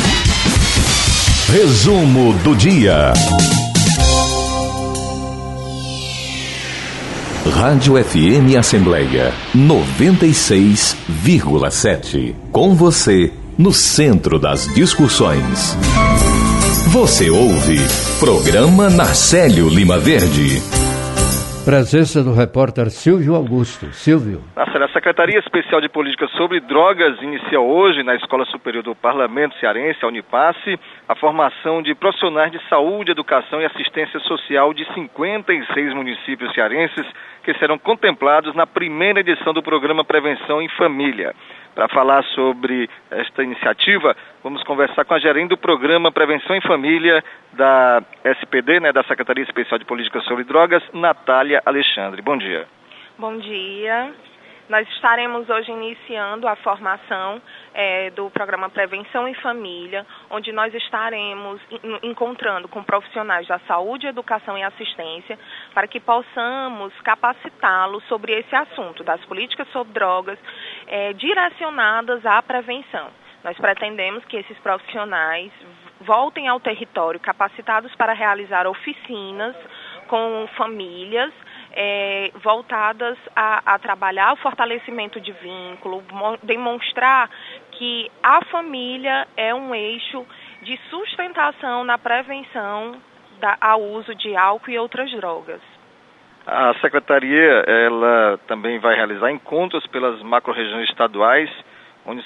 Resumo do dia. Rádio FM Assembleia 96,7. Com você, no centro das discussões. Você ouve Programa Narcélio Lima Verde. Presença do repórter Silvio Augusto. Silvio. A Secretaria Especial de Política sobre Drogas inicia hoje, na Escola Superior do Parlamento Cearense, a Unipasse, a formação de profissionais de saúde, educação e assistência social de 56 municípios cearenses que serão contemplados na primeira edição do programa Prevenção em Família. Para falar sobre esta iniciativa, vamos conversar com a gerente do programa Prevenção em Família da SPD, da Secretaria Especial de Política sobre Drogas, Natália Alexandre. Bom dia. Bom dia. Nós estaremos hoje iniciando a formação do programa Prevenção em Família, onde nós estaremos encontrando com profissionais da saúde, educação e assistência, para que possamos capacitá-los sobre esse assunto, das políticas sobre drogas direcionadas à prevenção. Nós pretendemos que esses profissionais voltem ao território capacitados para realizar oficinas com famílias, voltadas a trabalhar o fortalecimento de vínculo, demonstrar que a família é um eixo de sustentação na prevenção ao uso de álcool e outras drogas. A Secretaria ela também vai realizar encontros pelas macro-regiões estaduais, onde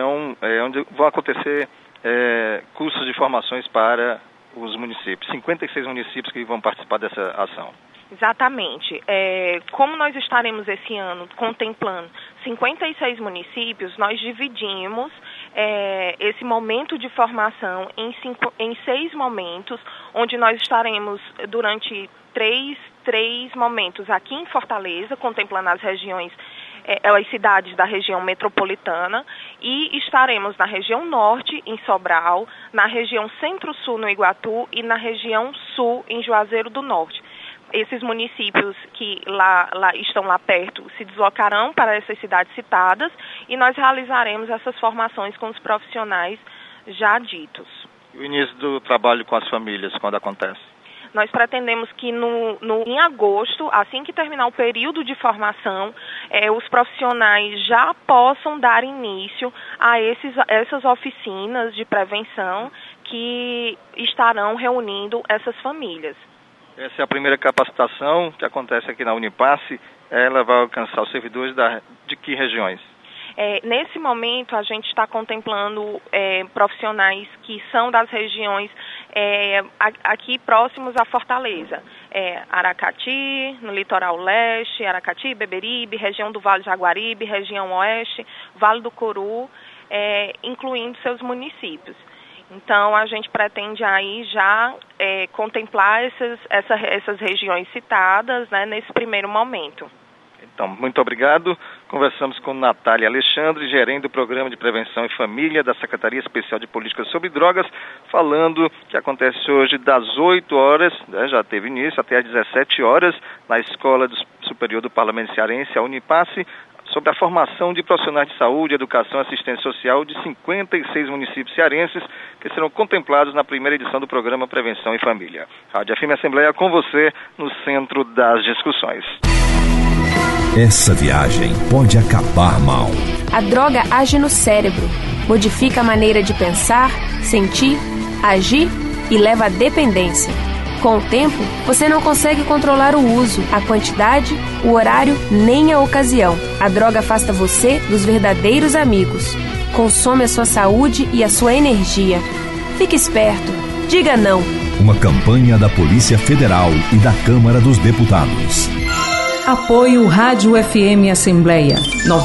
vão acontecer cursos de formações para os municípios, 56 municípios que vão participar dessa ação. Exatamente. Como nós estaremos esse ano contemplando 56 municípios, nós dividimos esse momento de formação em 6 momentos, onde nós estaremos durante três momentos aqui em Fortaleza, contemplando as regiões, as cidades da região metropolitana, e estaremos na região norte, em Sobral, na região centro-sul, no Iguatu, e na região sul, em Juazeiro do Norte. Esses municípios que estão lá perto se deslocarão para essas cidades citadas e nós realizaremos essas formações com os profissionais já ditos. E o início do trabalho com as famílias, quando acontece? Nós pretendemos que em agosto, assim que terminar o período de formação, os profissionais já possam dar início a essas oficinas de prevenção que estarão reunindo essas famílias. Essa é a primeira capacitação que acontece aqui na Unipasse. Ela vai alcançar os servidores de que regiões? Nesse momento, a gente está contemplando profissionais que são das regiões aqui próximos à Fortaleza. Aracati, no litoral leste, Aracati, Beberibe, região do Vale de Jaguaribe, região oeste, Vale do Curu, incluindo seus municípios. Então, a gente pretende aí já contemplar essas regiões citadas, né, nesse primeiro momento. Então, muito obrigado. Conversamos com Natália Alexandre, gerente do Programa de Prevenção e Família da Secretaria Especial de Políticas sobre Drogas, falando que acontece hoje das 8 horas, né, já teve início, até às 17 horas, na Escola Superior do Parlamento Cearense, a Unipasse, sobre a formação de profissionais de saúde, educação e assistência social de 56 municípios cearenses que serão contemplados na primeira edição do programa Prevenção e Família. Rádio FM Assembleia com você no centro das discussões. Essa viagem pode acabar mal. A droga age no cérebro, modifica a maneira de pensar, sentir, agir e leva à dependência. Com o tempo, você não consegue controlar o uso, a quantidade, o horário, nem a ocasião. A droga afasta você dos verdadeiros amigos. Consome a sua saúde e a sua energia. Fique esperto. Diga não. Uma campanha da Polícia Federal e da Câmara dos Deputados. Apoio Rádio FM Assembleia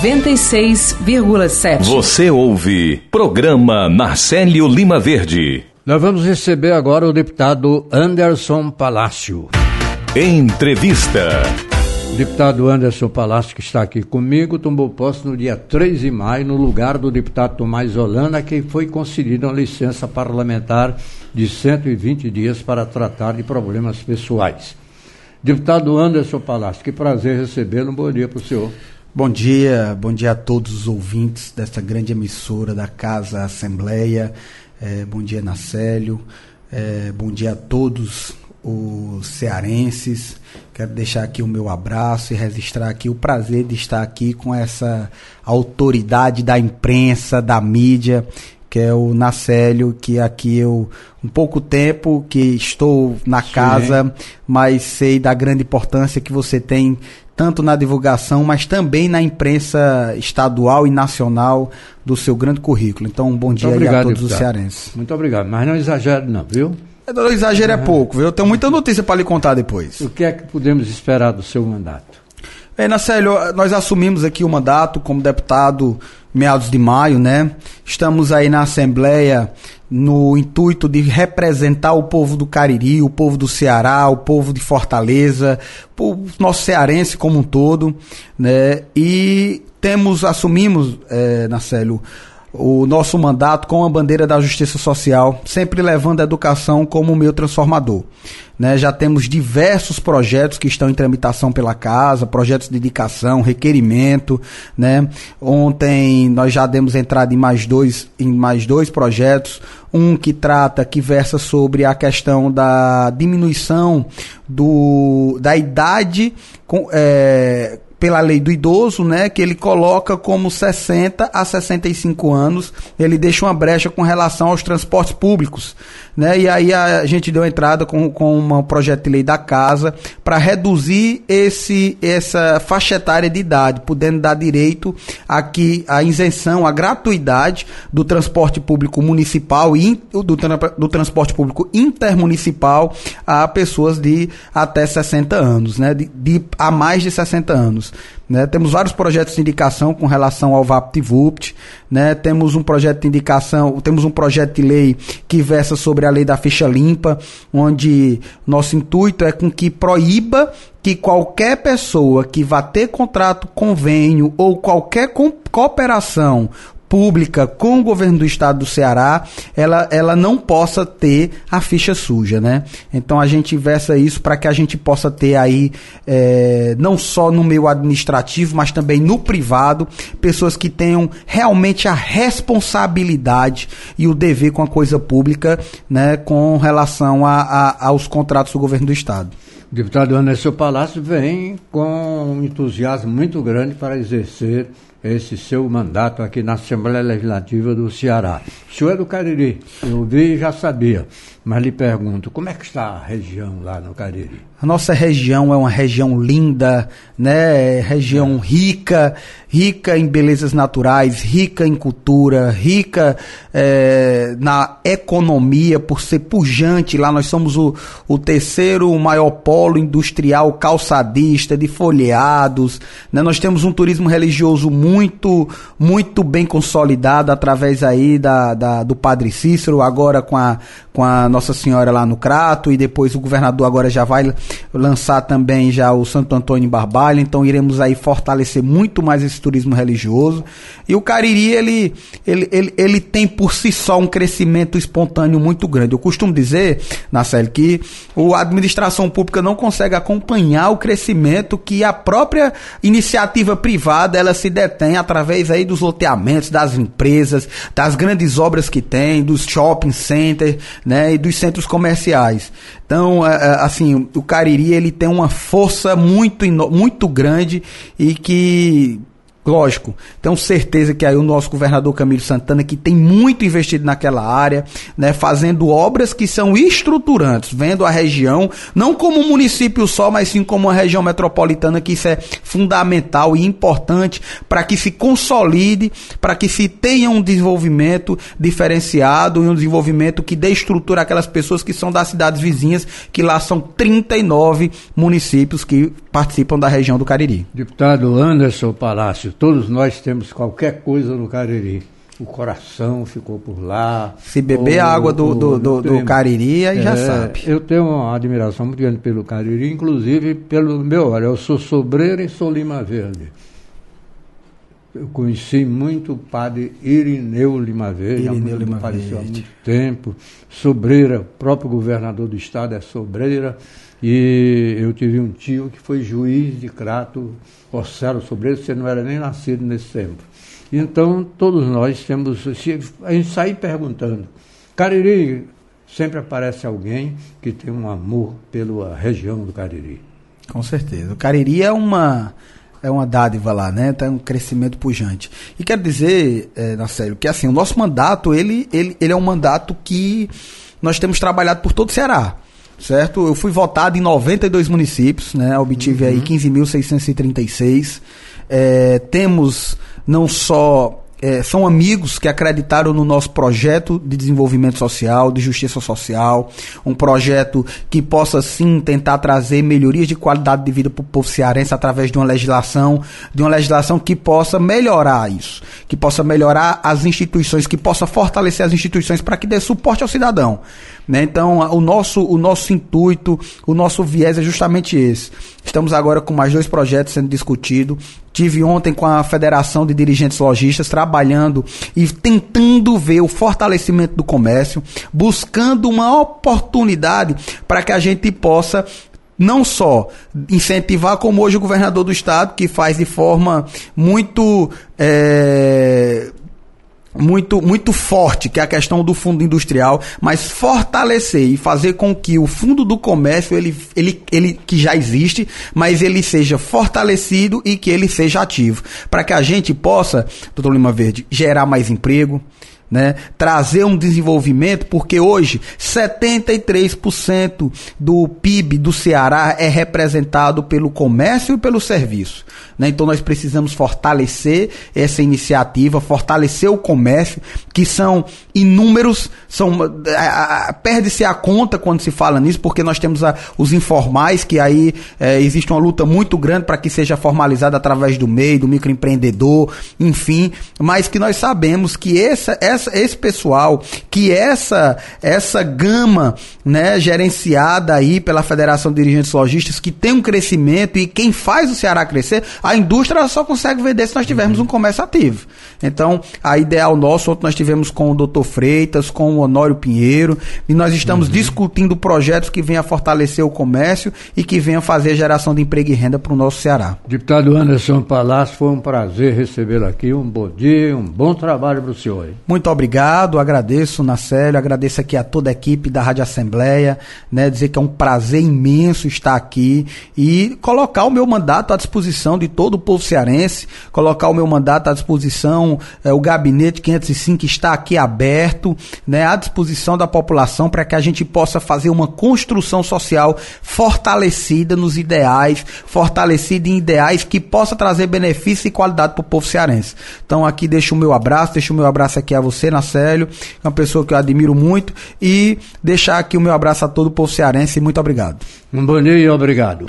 96,7. Você ouve Programa Narcélio Lima Verde. Nós vamos receber agora o deputado Anderson Palácio. Entrevista. O deputado Anderson Palácio, que está aqui comigo, tomou posse no dia 3 de maio, no lugar do deputado Tomás Holanda, a quem foi concedida uma licença parlamentar de 120 dias para tratar de problemas pessoais. Deputado Anderson Palácio, que prazer recebê-lo. Um bom dia para o senhor. Bom dia a todos os ouvintes desta grande emissora da Casa Assembleia. Bom dia, Nacélio. Bom dia a todos os cearenses. Quero deixar aqui o meu abraço e registrar aqui o prazer de estar aqui com essa autoridade da imprensa, da mídia, que é o Nacélio, que aqui eu, um pouco tempo que estou na casa, mas sei da grande importância que você tem, tanto na divulgação, mas também na imprensa estadual e nacional do seu grande currículo. Então, um bom dia aí a todos os cearenses. Muito obrigado, mas não exagere não, viu? Não exagero é pouco, viu? Eu tenho muita notícia para lhe contar depois. O que é que podemos esperar do seu mandato? Nacélio, nós assumimos aqui o mandato como deputado meados de maio, né? Estamos aí na Assembleia no intuito de representar o povo do Cariri, o povo do Ceará, o povo de Fortaleza, o nosso cearense como um todo, né? E assumimos, Nacélio, o nosso mandato com a bandeira da justiça social, sempre levando a educação como meio transformador. Né? Já temos diversos projetos que estão em tramitação pela casa, projetos de indicação, requerimento, né? Ontem nós já demos entrada em mais dois projetos, um que versa sobre a questão da diminuição da idade pela lei do idoso, né, que ele coloca como 60 a 65 anos, ele deixa uma brecha com relação aos transportes públicos, né, e aí a gente deu entrada com um projeto de lei da casa para reduzir essa faixa etária de idade, podendo dar direito aqui à isenção, à gratuidade do transporte público municipal e do transporte público intermunicipal a pessoas de até 60 anos, né, a mais de 60 anos. Né? Temos vários projetos de indicação com relação ao VaptVupt, né? Temos um projeto de lei que versa sobre a lei da ficha limpa, onde nosso intuito é com que proíba que qualquer pessoa que vá ter contrato, convênio ou qualquer cooperação pública com o governo do estado do Ceará, ela não possa ter a ficha suja, né? Então a gente versa isso para que a gente possa ter aí, não só no meio administrativo, mas também no privado, pessoas que tenham realmente a responsabilidade e o dever com a coisa pública, né, com relação aos contratos do governo do estado. O deputado Anderson Palácio vem com um entusiasmo muito grande para exercer esse seu mandato aqui na Assembleia Legislativa do Ceará. O senhor é do Cariri, eu vi e já sabia, mas lhe pergunto, como é que está a região lá no Cariri? A nossa região é uma região linda, né? Região rica em belezas naturais, rica em cultura, rica na economia, por ser pujante. Lá nós somos o terceiro maior polo industrial calçadista, de folheados, né? Nós temos um turismo religioso muito, muito bem consolidado através aí do Padre Cícero, agora com a Nossa Senhora lá no Crato, e depois o governador agora já vai lançar também já o Santo Antônio em Barbalha, então iremos aí fortalecer muito mais esse turismo religioso. E o Cariri, ele tem por si só um crescimento espontâneo muito grande. Eu costumo dizer, Nacélio, que a administração pública não consegue acompanhar o crescimento que a própria iniciativa privada ela se detém através aí dos loteamentos, das empresas, das grandes obras que tem, dos shopping centers, né, e dos centros comerciais. Então, assim, o Cariri ele tem uma força muito grande e que, lógico, tenho certeza que aí o nosso governador Camilo Santana, que tem muito investido naquela área, né, fazendo obras que são estruturantes, vendo a região, não como um município só, mas sim como uma região metropolitana, que isso é fundamental e importante para que se consolide, para que se tenha um desenvolvimento diferenciado e um desenvolvimento que dê estrutura àquelas pessoas que são das cidades vizinhas, que lá são 39 municípios que participam da região do Cariri. Deputado Anderson Palácio, todos nós temos qualquer coisa no Cariri. O coração ficou por lá. Se beber a água do Cariri, aí já sabe. Eu tenho uma admiração muito grande pelo Cariri, inclusive pelo meu, eu sou sobreira e sou Lima Verde. Eu conheci muito o padre Irineu Lima Verde, faleceu há muito tempo. Sobreira, o próprio governador do estado é sobreira. E eu tive um tio que foi juiz de Crato, Orcelo Sobreira, você não era nem nascido nesse tempo. Então, todos nós temos, a gente sai perguntando. Cariri, sempre aparece alguém que tem um amor pela região do Cariri. Com certeza. O Cariri é uma dádiva lá, né? Tem um crescimento pujante. E quero dizer, Nacélio, que assim, o nosso mandato, ele é um mandato que nós temos trabalhado por todo o Ceará. Certo? Eu fui votado em 92 municípios, né? Obtive aí 15.636. Temos não só... são amigos que acreditaram no nosso projeto de desenvolvimento social, de justiça social, um projeto que possa sim tentar trazer melhorias de qualidade de vida para o povo cearense através de uma legislação que possa melhorar isso, que possa melhorar as instituições, que possa fortalecer as instituições para que dê suporte ao cidadão, né? Então, o nosso intuito, o nosso viés é justamente esse. Estamos agora com mais 2 projetos sendo discutidos. Tive ontem com a Federação de Dirigentes Lojistas trabalhando e tentando ver o fortalecimento do comércio, buscando uma oportunidade para que a gente possa não só incentivar, como hoje o governador do estado, que faz de forma muito forte, que é a questão do fundo industrial, mas fortalecer e fazer com que o fundo do comércio, ele que já existe, mas ele seja fortalecido e que ele seja ativo, para que a gente possa, doutor Lima Verde, gerar mais emprego, né? Trazer um desenvolvimento, porque hoje 73% do PIB do Ceará é representado pelo comércio e pelo serviço, né? Então nós precisamos fortalecer essa iniciativa, fortalecer o comércio, que são inúmeros, perde-se a conta quando se fala nisso, porque nós temos os informais, que aí existe uma luta muito grande para que seja formalizado através do MEI, do microempreendedor, enfim, mas que nós sabemos que esse pessoal, que essa gama, né, gerenciada aí pela Federação de Dirigentes Lojistas, que tem um crescimento, e quem faz o Ceará crescer, a indústria ela só consegue vender se nós tivermos um comércio ativo. Então, a ideal nosso, ontem nós tivemos com o Dr. Freitas, com o Honório Pinheiro, e nós estamos discutindo projetos que venham a fortalecer o comércio e que venham fazer geração de emprego e renda para o nosso Ceará. Deputado Anderson Palácio, foi um prazer recebê-lo aqui, um bom dia, um bom trabalho para o senhor. Muito obrigado, agradeço, Nacélio, agradeço aqui a toda a equipe da Rádio Assembleia, né, dizer que é um prazer imenso estar aqui e colocar o meu mandato à disposição de todo o povo cearense, colocar o meu mandato à disposição, o Gabinete 505 está aqui aberto, né, à disposição da população, para que a gente possa fazer uma construção social fortalecida nos ideais, fortalecida em ideais que possa trazer benefício e qualidade para o povo cearense. Então aqui deixo o meu abraço aqui a você, Nacélio, uma pessoa que eu admiro muito, e deixar aqui o meu abraço a todo o povo cearense. Muito obrigado. Um bom dia e obrigado.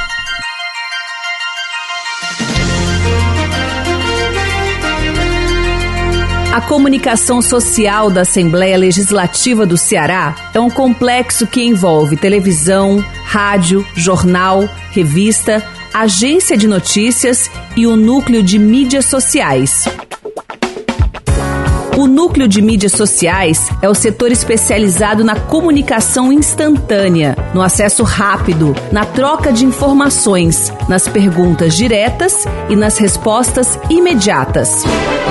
A comunicação social da Assembleia Legislativa do Ceará é um complexo que envolve televisão, rádio, jornal, revista, agência de notícias e o núcleo de mídias sociais. O núcleo de mídias sociais é o setor especializado na comunicação instantânea, no acesso rápido, na troca de informações, nas perguntas diretas e nas respostas imediatas.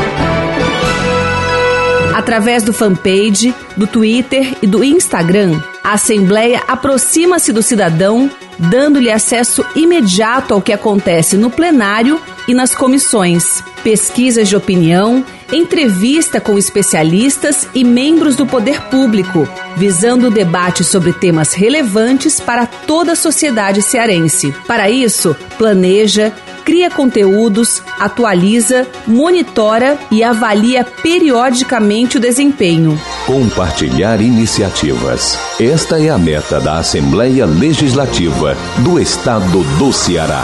Através do fanpage, do Twitter e do Instagram, a Assembleia aproxima-se do cidadão, dando-lhe acesso imediato ao que acontece no plenário e nas comissões, pesquisas de opinião, entrevista com especialistas e membros do poder público, visando o debate sobre temas relevantes para toda a sociedade cearense. Para isso, planeja, cria conteúdos, atualiza, monitora e avalia periodicamente o desempenho. Compartilhar iniciativas. Esta é a meta da Assembleia Legislativa do Estado do Ceará.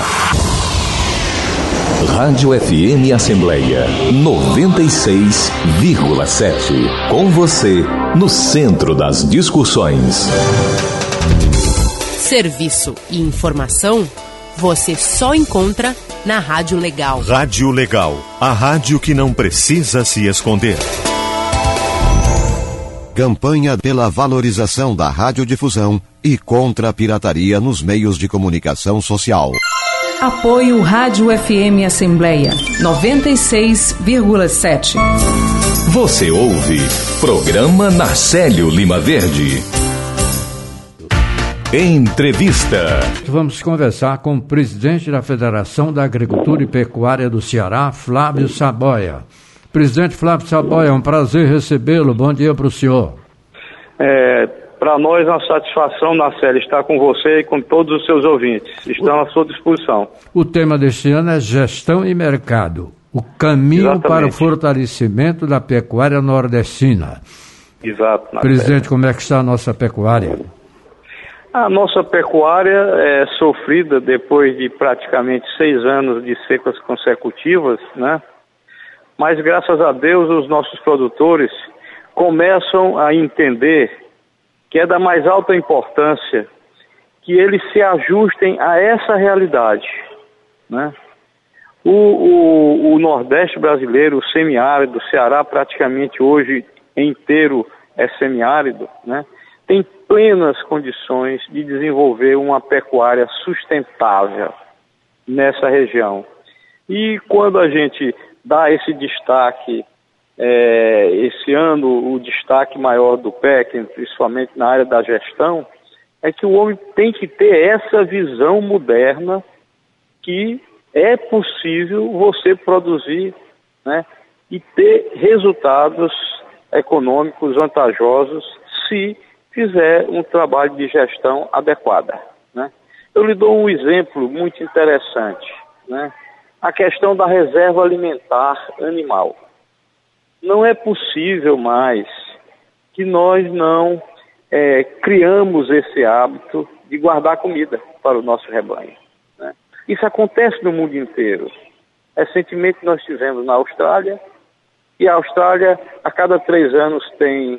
Rádio FM Assembleia 96,7. Com você, no centro das discussões. Serviço e informação você só encontra na Rádio Legal. Rádio Legal, a rádio que não precisa se esconder. Campanha pela valorização da radiodifusão e contra a pirataria nos meios de comunicação social. Apoio Rádio FM Assembleia 96,7. Você ouve Programa Nacélio Lima Verde. Entrevista. Vamos conversar com o presidente da Federação da Agricultura e Pecuária do Ceará, Flávio Saboia. Presidente Flávio Saboia, é um prazer recebê-lo. Bom dia para o senhor. Para nós é uma satisfação, Nacélio, estar com você e com todos os seus ouvintes. Estão à sua disposição. O tema deste ano é gestão e mercado. O caminho Exatamente. Para o fortalecimento da pecuária nordestina. Exato, Nacélio. Presidente, como é que está a nossa pecuária? A nossa pecuária é sofrida depois de praticamente 6 anos de secas consecutivas, né? mas graças a Deus os nossos produtores começam a entender que é da mais alta importância que eles se ajustem a essa realidade, né? O Nordeste brasileiro, o semiárido, o Ceará praticamente hoje inteiro é semiárido, né? Tem plenas condições de desenvolver uma pecuária sustentável nessa região. E quando a gente dá esse destaque, esse ano o destaque maior do PEC, principalmente na área da gestão, é que o homem tem que ter essa visão moderna que é possível você produzir, né, e ter resultados econômicos vantajosos se fizer um trabalho de gestão adequada, né? Eu lhe dou um exemplo muito interessante, né? A questão da reserva alimentar animal. Não é possível mais que nós não criamos esse hábito de guardar comida para o nosso rebanho, né? Isso acontece no mundo inteiro. Recentemente nós tivemos na Austrália, e a Austrália a cada 10 anos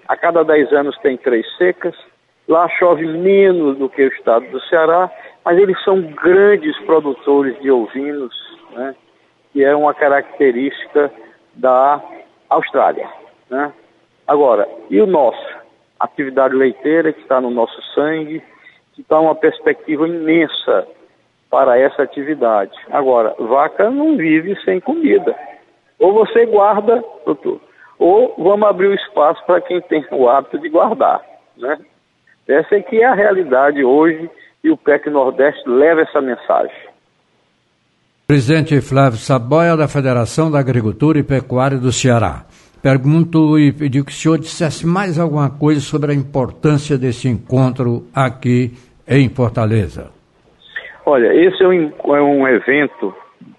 tem 3 secas. Lá chove menos do que o estado do Ceará, mas eles são grandes produtores de ovinos, né, que é uma característica da Austrália, né? Agora, e o nosso? Atividade leiteira que está no nosso sangue, que está uma perspectiva imensa para essa atividade. Agora, vaca não vive sem comida. Ou você guarda, doutor, ou vamos abrir o espaço para quem tem o hábito de guardar, né? Essa é que é a realidade hoje e o PEC Nordeste leva essa mensagem. Presidente Flávio Saboia, da Federação da Agricultura e Pecuária do Ceará. Pergunto e pedi que o senhor dissesse mais alguma coisa sobre a importância desse encontro aqui em Fortaleza. Olha, esse é um evento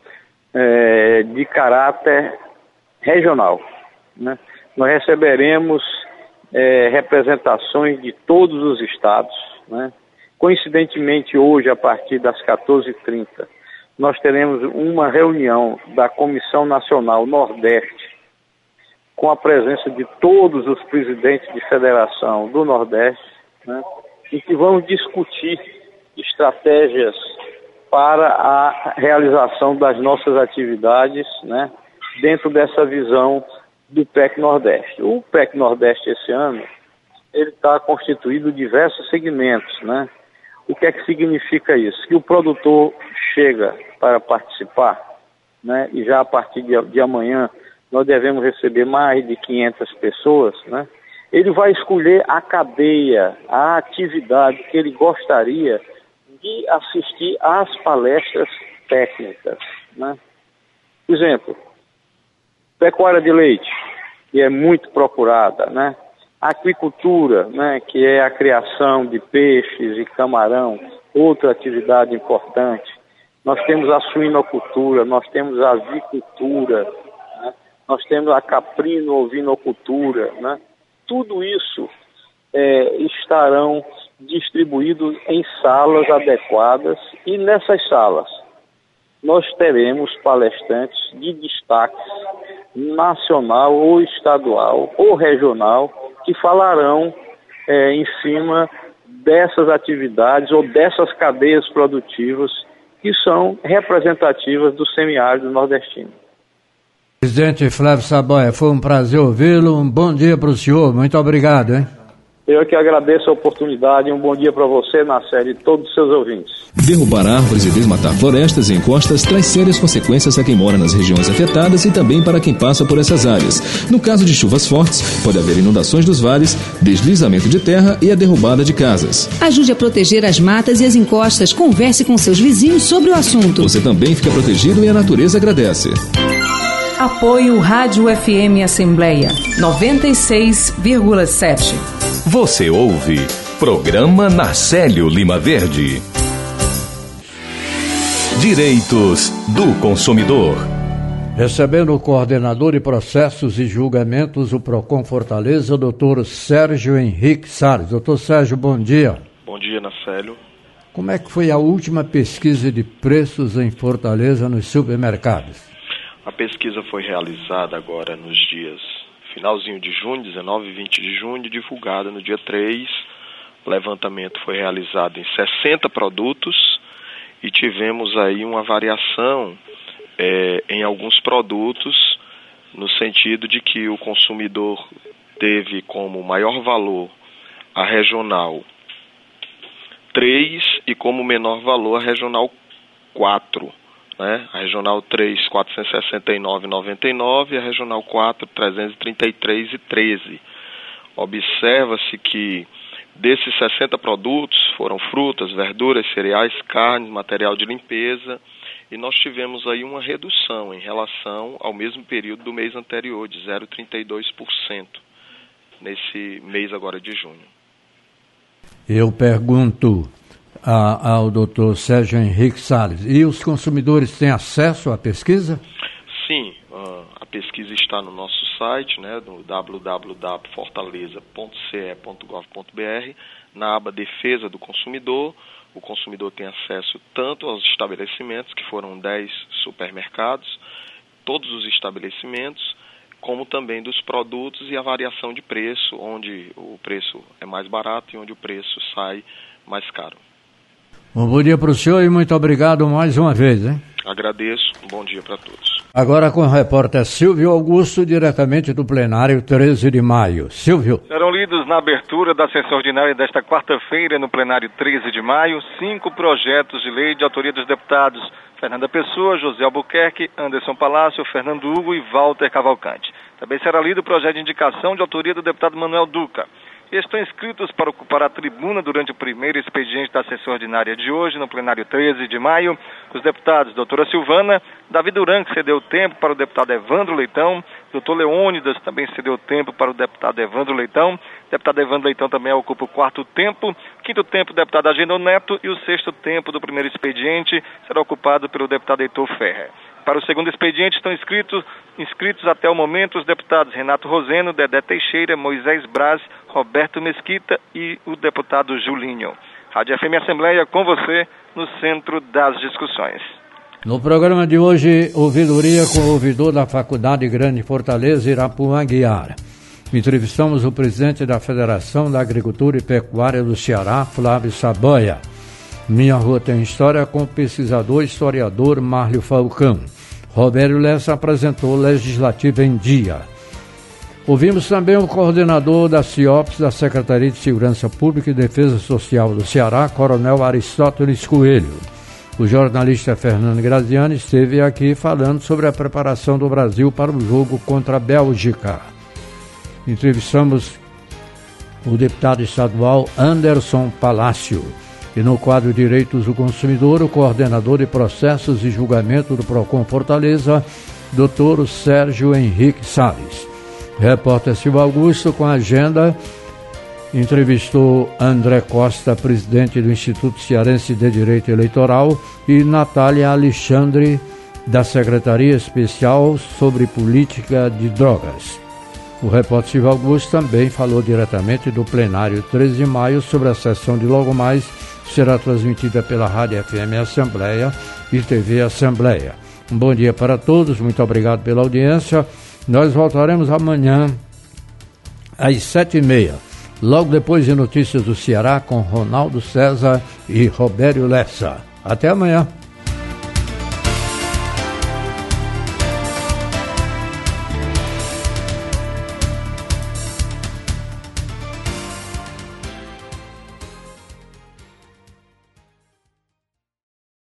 de caráter regional, né? Nós receberemos representações de todos os estados, né? Coincidentemente, hoje, a partir das 14h30, nós teremos uma reunião da Comissão Nacional Nordeste, com a presença de todos os presidentes de federação do Nordeste, né? E que vamos discutir estratégias para a realização das nossas atividades, né, dentro dessa visão do PEC Nordeste. O PEC Nordeste esse ano, ele está constituído de diversos segmentos, né? O que é que significa isso? Que o produtor chega para participar, né, e já a partir de amanhã nós devemos receber mais de 500 pessoas, né? Ele vai escolher a cadeia, a atividade que ele gostaria de assistir às palestras técnicas, né? Por exemplo, pecuária de leite, que é muito procurada, né? Aquicultura, né, que é a criação de peixes e camarão, outra atividade importante. Nós temos a suinocultura, nós temos a avicultura, né? Nós temos a caprino-ovinocultura, né? Tudo isso estarão distribuídos em salas adequadas, e nessas salas nós teremos palestrantes de destaque nacional ou estadual ou regional que falarão em cima dessas atividades ou dessas cadeias produtivas que são representativas do semiárido nordestino. Presidente Flávio Saboia, foi um prazer ouvi-lo. Um bom dia para o senhor. Muito obrigado, hein? Eu que agradeço a oportunidade. Um bom dia para você, Nasser, e todos os seus ouvintes. Derrubar árvores e desmatar florestas e encostas traz sérias consequências a quem mora nas regiões afetadas e também para quem passa por essas áreas. No caso de chuvas fortes, pode haver inundações dos vales, deslizamento de terra e a derrubada de casas. Ajude a proteger as matas e as encostas. Converse com seus vizinhos sobre o assunto. Você também fica protegido e a natureza agradece. Apoio Rádio FM Assembleia 96,7. Você ouve Programa Nacélio Lima Verde. Direitos do consumidor. Recebendo o coordenador de processos e julgamentos, o Procon Fortaleza, doutor Sérgio Henrique Salles. Doutor Sérgio, bom dia. Bom dia, Nacélio. Como é que foi a última pesquisa de preços em Fortaleza nos supermercados? A pesquisa foi realizada agora nos dias finalzinho de junho, 19 e 20 de junho, divulgada no dia 3. O levantamento foi realizado em 60 produtos e tivemos aí uma variação em alguns produtos, no sentido de que o consumidor teve como maior valor a regional 3 e como menor valor a regional 4. Né? A regional 3, 469,99 e a regional 4, 333,13. Observa-se que desses 60 produtos foram frutas, verduras, cereais, carnes, material de limpeza, e nós tivemos aí uma redução em relação ao mesmo período do mês anterior, de 0,32%, nesse mês agora de junho. Eu pergunto ao Dr. Sérgio Henrique Salles, e os consumidores têm acesso à pesquisa? Sim, a pesquisa está no nosso site, né, no www.fortaleza.ce.gov.br, na aba Defesa do Consumidor. O consumidor tem acesso tanto aos estabelecimentos, que foram 10 supermercados, todos os estabelecimentos, como também dos produtos e a variação de preço, onde o preço é mais barato e onde o preço sai mais caro. Bom dia para o senhor e muito obrigado mais uma vez, hein? Agradeço, um bom dia para todos. Agora com o repórter Silvio Augusto, diretamente do plenário 13 de maio. Silvio. Serão lidos na abertura da sessão ordinária desta quarta-feira, no plenário 13 de maio, 5 projetos de lei de autoria dos deputados Fernanda Pessoa, José Albuquerque, Anderson Palácio, Fernando Hugo e Walter Cavalcante. Também será lido o projeto de indicação de autoria do deputado Manuel Duca. Estão inscritos para ocupar a tribuna durante o primeiro expediente da sessão ordinária de hoje, no plenário 13 de maio, os deputados doutora Silvana, Davi Duran, que cedeu tempo para o deputado Evandro Leitão, doutor Leônidas também cedeu tempo para o deputado Evandro Leitão, o deputado Evandro Leitão também ocupa o 4º tempo, 5º tempo o deputado Agenor Neto e o 6º tempo do primeiro expediente será ocupado pelo deputado Heitor Ferrer. Para o segundo expediente estão inscritos até o momento os deputados Renato Roseno, Dedé Teixeira, Moisés Braz, Roberto Mesquita e o deputado Julinho. Rádio FM Assembleia com você no centro das discussões. No programa de hoje, ouvidoria com o ouvidor da Faculdade Grande Fortaleza, Irapuã Guiara. Entrevistamos o presidente da Federação da Agricultura e Pecuária do Ceará, Flávio Saboia. Minha Rua Tem História com o pesquisador e historiador Márlio Falcão. Roberto Lessa apresentou Legislativo em Dia. Ouvimos também o coordenador da CIOPS, da Secretaria de Segurança Pública e Defesa Social do Ceará, Coronel Aristóteles Coelho. O jornalista Fernando Graziani esteve aqui falando sobre a preparação do Brasil para o jogo contra a Bélgica. Entrevistamos o deputado estadual Anderson Palácio. E no quadro Direitos do Consumidor, o coordenador de processos e julgamento do PROCON Fortaleza, Dr. Sérgio Henrique Salles. Repórter Silvio Augusto, com a agenda, entrevistou André Costa, presidente do Instituto Cearense de Direito Eleitoral, e Natália Alexandre, da Secretaria Especial sobre Política de Drogas. O repórter Silvio Augusto também falou diretamente do plenário 13 de maio sobre a sessão de logo mais, será transmitida pela Rádio FM Assembleia e TV Assembleia. Um bom dia para todos, muito obrigado pela audiência. Nós voltaremos amanhã às 7h30, logo depois de Notícias do Ceará com Ronaldo César e Roberto Lessa. Até amanhã.